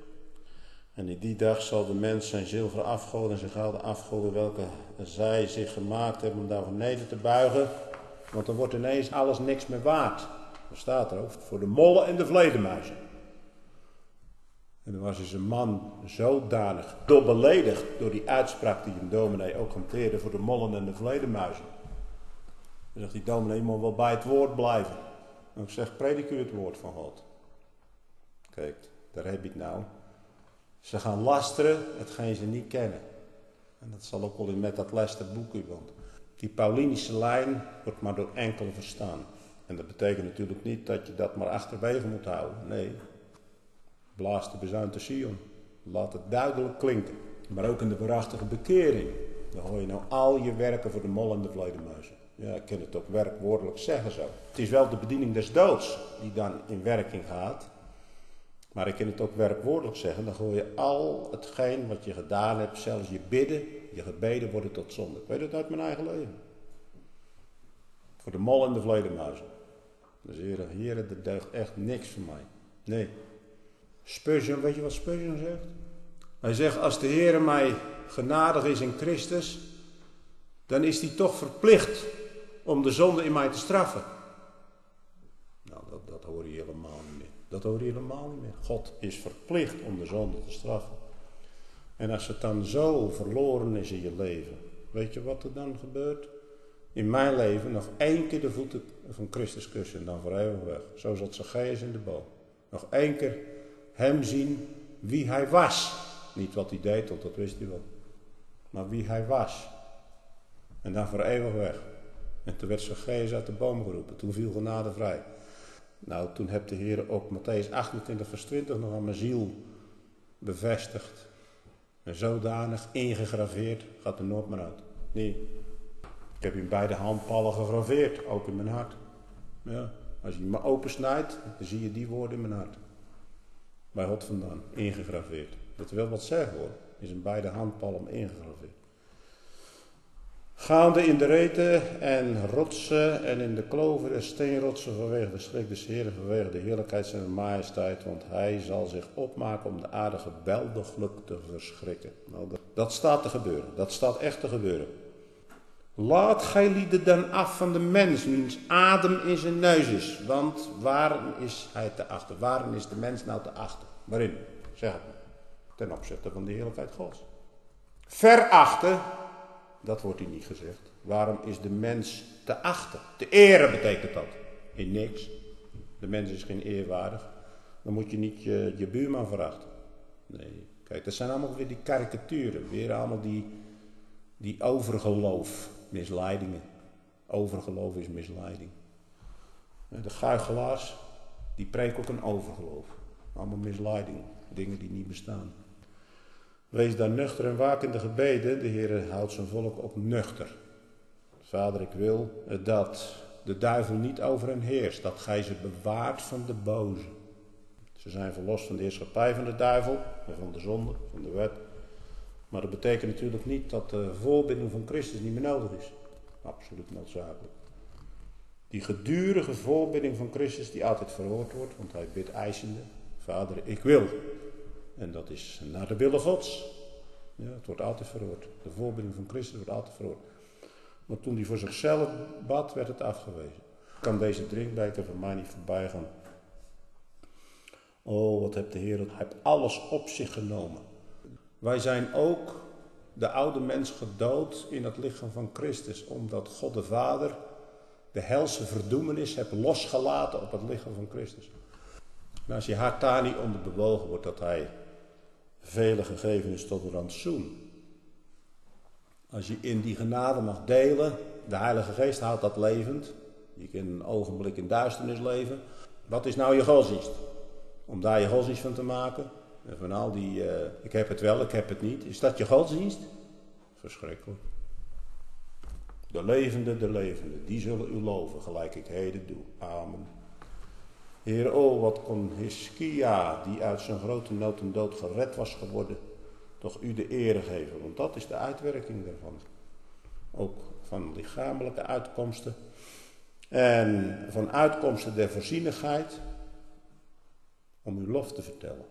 En in die dag zal de mens zijn zilveren afgoden en zijn gouden afgoden, welke zij zich gemaakt hebben, om daarvoor neder te buigen. Want dan wordt ineens alles niks meer waard. Dat staat er ook. Voor de mollen en de vleermuizen. En dan was dus een man zodanig door beledigd door die uitspraak die een dominee ook hanteerde voor de mollen en de vleermuizen. Dan zegt die dominee, je moet wel bij het woord blijven. En ik zeg, predik u het woord van God. Kijk, daar heb je het nou. Ze gaan lasteren hetgeen ze niet kennen. En dat zal ook wel in met dat Lesterboek u, want die Paulinische lijn wordt maar door enkelen verstaan. En dat betekent natuurlijk niet dat je dat maar achterwege moet houden. Nee, blaas de bezuin te Sion. Laat het duidelijk klinken. Maar ook in de waarachtige bekering. Dan hoor je nou al je werken voor de mol en de vleermuizen. Ja, ik kan het ook werkwoordelijk zeggen zo. Het is wel de bediening des doods die dan in werking gaat. Maar ik kan het ook werkwoordelijk zeggen. Dan gooi je al hetgeen wat je gedaan hebt, zelfs je bidden, je gebeden worden tot zonde. Ik weet het uit mijn eigen leven. Voor de mol en de vleermuizen. Dus heren, heren, er deugt echt niks voor mij. Nee. Spurgeon, weet je wat Spurgeon zegt? Hij zegt, als de Heer mij genadig is in Christus, dan is hij toch verplicht om de zonde in mij te straffen. Nou, dat, dat hoor je helemaal niet meer. Dat hoor je helemaal niet meer. God is verplicht om de zonde te straffen. En als het dan zo verloren is in je leven, weet je wat er dan gebeurt? In mijn leven nog één keer de voeten van Christus kussen en dan voor eeuwig weg. Zo zat Zacchaeus in de boom. Nog één keer hem zien wie hij was. Niet wat hij deed, want dat wist hij wel. Maar wie hij was. En dan voor eeuwig weg. En toen werd Zacchaeus uit de boom geroepen. Toen viel genade vrij. Nou, toen heeft de Heer ook Mattheüs achtentwintig vers twintig nog aan mijn ziel bevestigd. En zodanig ingegraveerd, gaat er nooit meer uit. Nee. Ik heb in beide handpalmen gegraveerd, ook in mijn hart. Ja. Als je me opensnijdt, dan zie je die woorden in mijn hart. Bij God vandaan, ingegraveerd. Dat wil wat zeggen hoor, is in beide handpalmen ingegraveerd. Gaande in de reten en rotsen en in de kloven en steenrotsen vanwege de schrik des Heeren, vanwege de heerlijkheid zijn majesteit, want hij zal zich opmaken om de aarde geweldiglijk te verschrikken. Nou, dat, dat staat te gebeuren, dat staat echt te gebeuren. Laat gij lieden dan af van de mens, wiens adem in zijn neus is. Want waarom is hij te achter? Waarom is de mens nou te achter? Waarin? Zeg het me. Ten opzichte van de heerlijkheid Gods. Verachten, dat wordt hier niet gezegd. Waarom is de mens te achter? Te eren betekent dat. In niks. De mens is geen eerwaardig. Dan moet je niet je, je buurman verachten. Nee. Kijk, dat zijn allemaal weer die karikaturen. Weer allemaal die, die overgeloof. Misleidingen. Overgeloof is misleiding. De goochelaars, die preken ook een overgeloof. Allemaal misleiding, dingen die niet bestaan. Wees daar nuchter en waak in de gebeden. De Heer houdt zijn volk ook nuchter. Vader, ik wil dat de duivel niet over hen heerst. Dat gij ze bewaart van de boze. Ze zijn verlost van de heerschappij van de duivel. En van de zonde, van de wet. Maar dat betekent natuurlijk niet dat de voorbinding van Christus niet meer nodig is. Absoluut noodzakelijk. Die gedurige voorbinding van Christus die altijd verhoord wordt. Want hij bidt eisende. Vader, ik wil. En dat is naar de wille Gods. Ja, het wordt altijd verhoord. De voorbinding van Christus wordt altijd verhoord. Maar toen hij voor zichzelf bad, werd het afgewezen. Kan deze drinkbeker van mij niet voorbij gaan. Oh, wat hebt de Heer, hij heeft alles op zich genomen. Wij zijn ook de oude mens gedood in het lichaam van Christus. Omdat God de Vader de helse verdoemenis heeft losgelaten op het lichaam van Christus. En als je hart daar niet onder bewogen wordt dat hij vele gegeven is tot een rantsoen. Als je in die genade mag delen, de Heilige Geest houdt dat levend. Je kan een ogenblik in duisternis leven. Wat is nou je godsdienst? Om daar je godsdienst van te maken. En van al die, uh, ik heb het wel, ik heb het niet. Is dat je godsdienst? Verschrikkelijk. De levende, de levende, die zullen u loven, gelijk ik heden doe. Amen. Heer, oh, wat kon Hiskia, die uit zijn grote nood en dood gered was geworden, toch u de ere geven. Want dat is de uitwerking daarvan. Ook van lichamelijke uitkomsten. En van uitkomsten der voorzienigheid. Om uw lof te vertellen.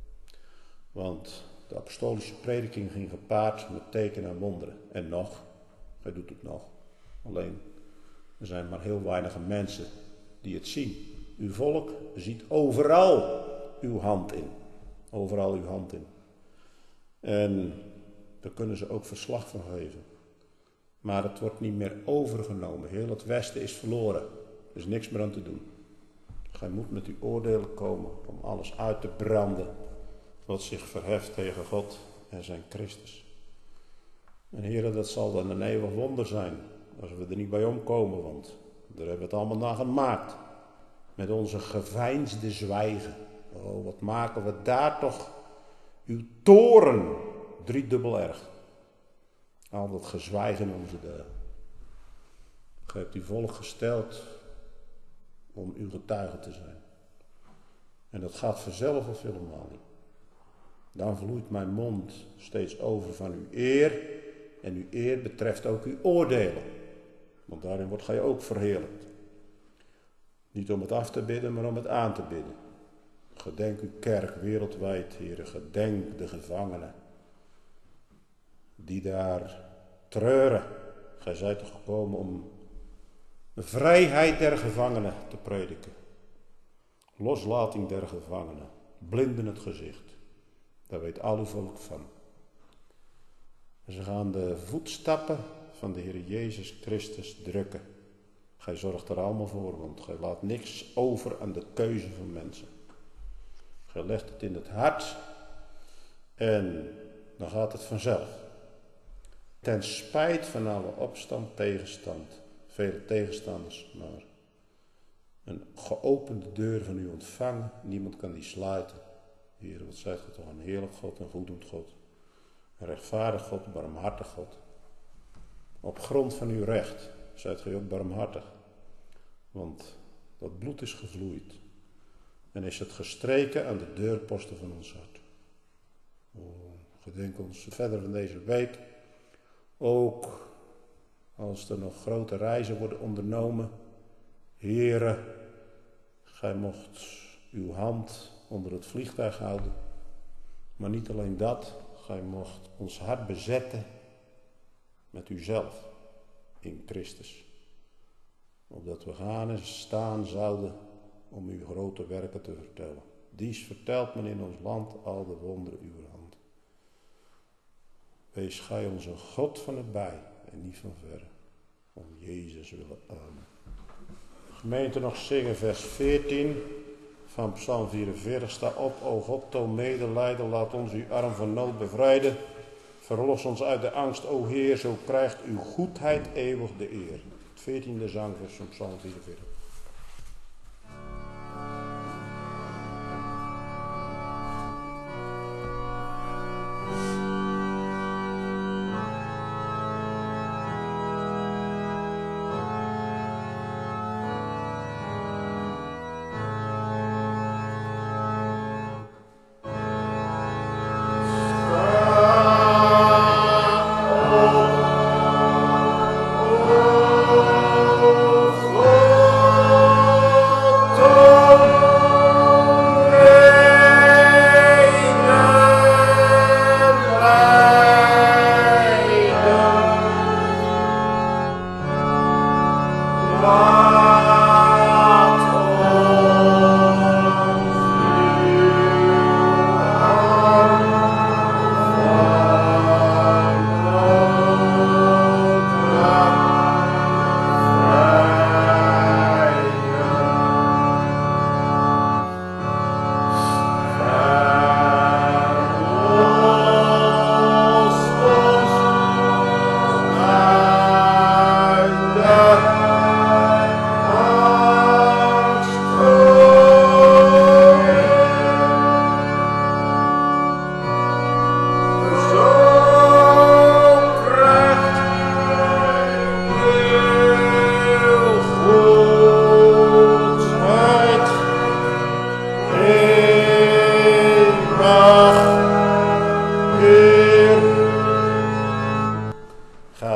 Want de apostolische prediking ging gepaard met tekenen en wonderen. En nog, hij doet het nog. Alleen, er zijn maar heel weinig mensen die het zien. Uw volk ziet overal uw hand in. Overal uw hand in. En daar kunnen ze ook verslag van geven. Maar het wordt niet meer overgenomen. Heel het Westen is verloren. Er is niks meer aan te doen. Gij moet met uw oordelen komen om alles uit te branden wat zich verheft tegen God en zijn Christus. En Heere, dat zal dan een eeuwig wonder zijn als we er niet bij omkomen, want daar hebben we het allemaal naar gemaakt. Met onze geveinsde zwijgen. Oh, wat maken we daar toch uw toren driedubbel erg. Al dat gezwijgen in onze dagen. Gij hebt uw volk gesteld om uw getuige te zijn. En dat gaat vanzelf of helemaal niet. Dan vloeit mijn mond steeds over van uw eer. En uw eer betreft ook uw oordelen. Want daarin wordt gij ook verheerlijkt. Niet om het af te bidden, maar om het aan te bidden. Gedenk uw kerk wereldwijd, Heere. Gedenk de gevangenen. Die daar treuren. Gij zijt toch gekomen om de vrijheid der gevangenen te prediken. Loslating der gevangenen. Blinden het gezicht. Daar weet al uw volk van. En ze gaan de voetstappen van de Heer Jezus Christus drukken. Gij zorgt er allemaal voor, want gij laat niks over aan de keuze van mensen. Gij legt het in het hart en dan gaat het vanzelf. Ten spijt van alle opstand, tegenstand, vele tegenstanders, maar een geopende deur van u ontvangen, niemand kan die sluiten. Heer, wat zijt gij toch een heerlijk God, een goeddoend God, een rechtvaardig God, een barmhartig God. Op grond van uw recht zijt gij ook barmhartig, want dat bloed is gevloeid en is het gestreken aan de deurposten van ons hart. Oh, gedenk ons verder van deze week, ook als er nog grote reizen worden ondernomen. Heere, gij mocht uw hand onder het vliegtuig houden, maar niet alleen dat, gij mocht ons hart bezetten met uzelf in Christus. Opdat we gaan en staan zouden om uw grote werken te vertellen. Dies vertelt men in ons land al de wonderen uw hand. Wees gij onze God van nabij en niet van verre. Om Jezus willen. Amen. Gemeente nog zingen vers veertien van Psalm vierenveertig. Sta op, o God, toon medelijden, laat ons uw arm van nood bevrijden. Verlos ons uit de angst, o Heer, zo krijgt uw goedheid eeuwig de eer. Het veertiende zangvers van Psalm vierenveertig.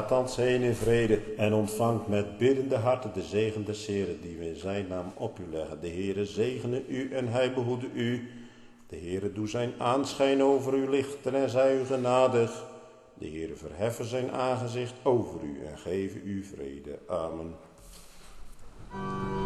Gaat thans heen in vrede en ontvangt met biddende harten de zegen des Heren die we in zijn naam op u leggen. De Heere zegene u en hij behoede u. De Heere doe zijn aanschijn over u lichten en zij u genadig. De Heere verheffen zijn aangezicht over u en geven u vrede. Amen.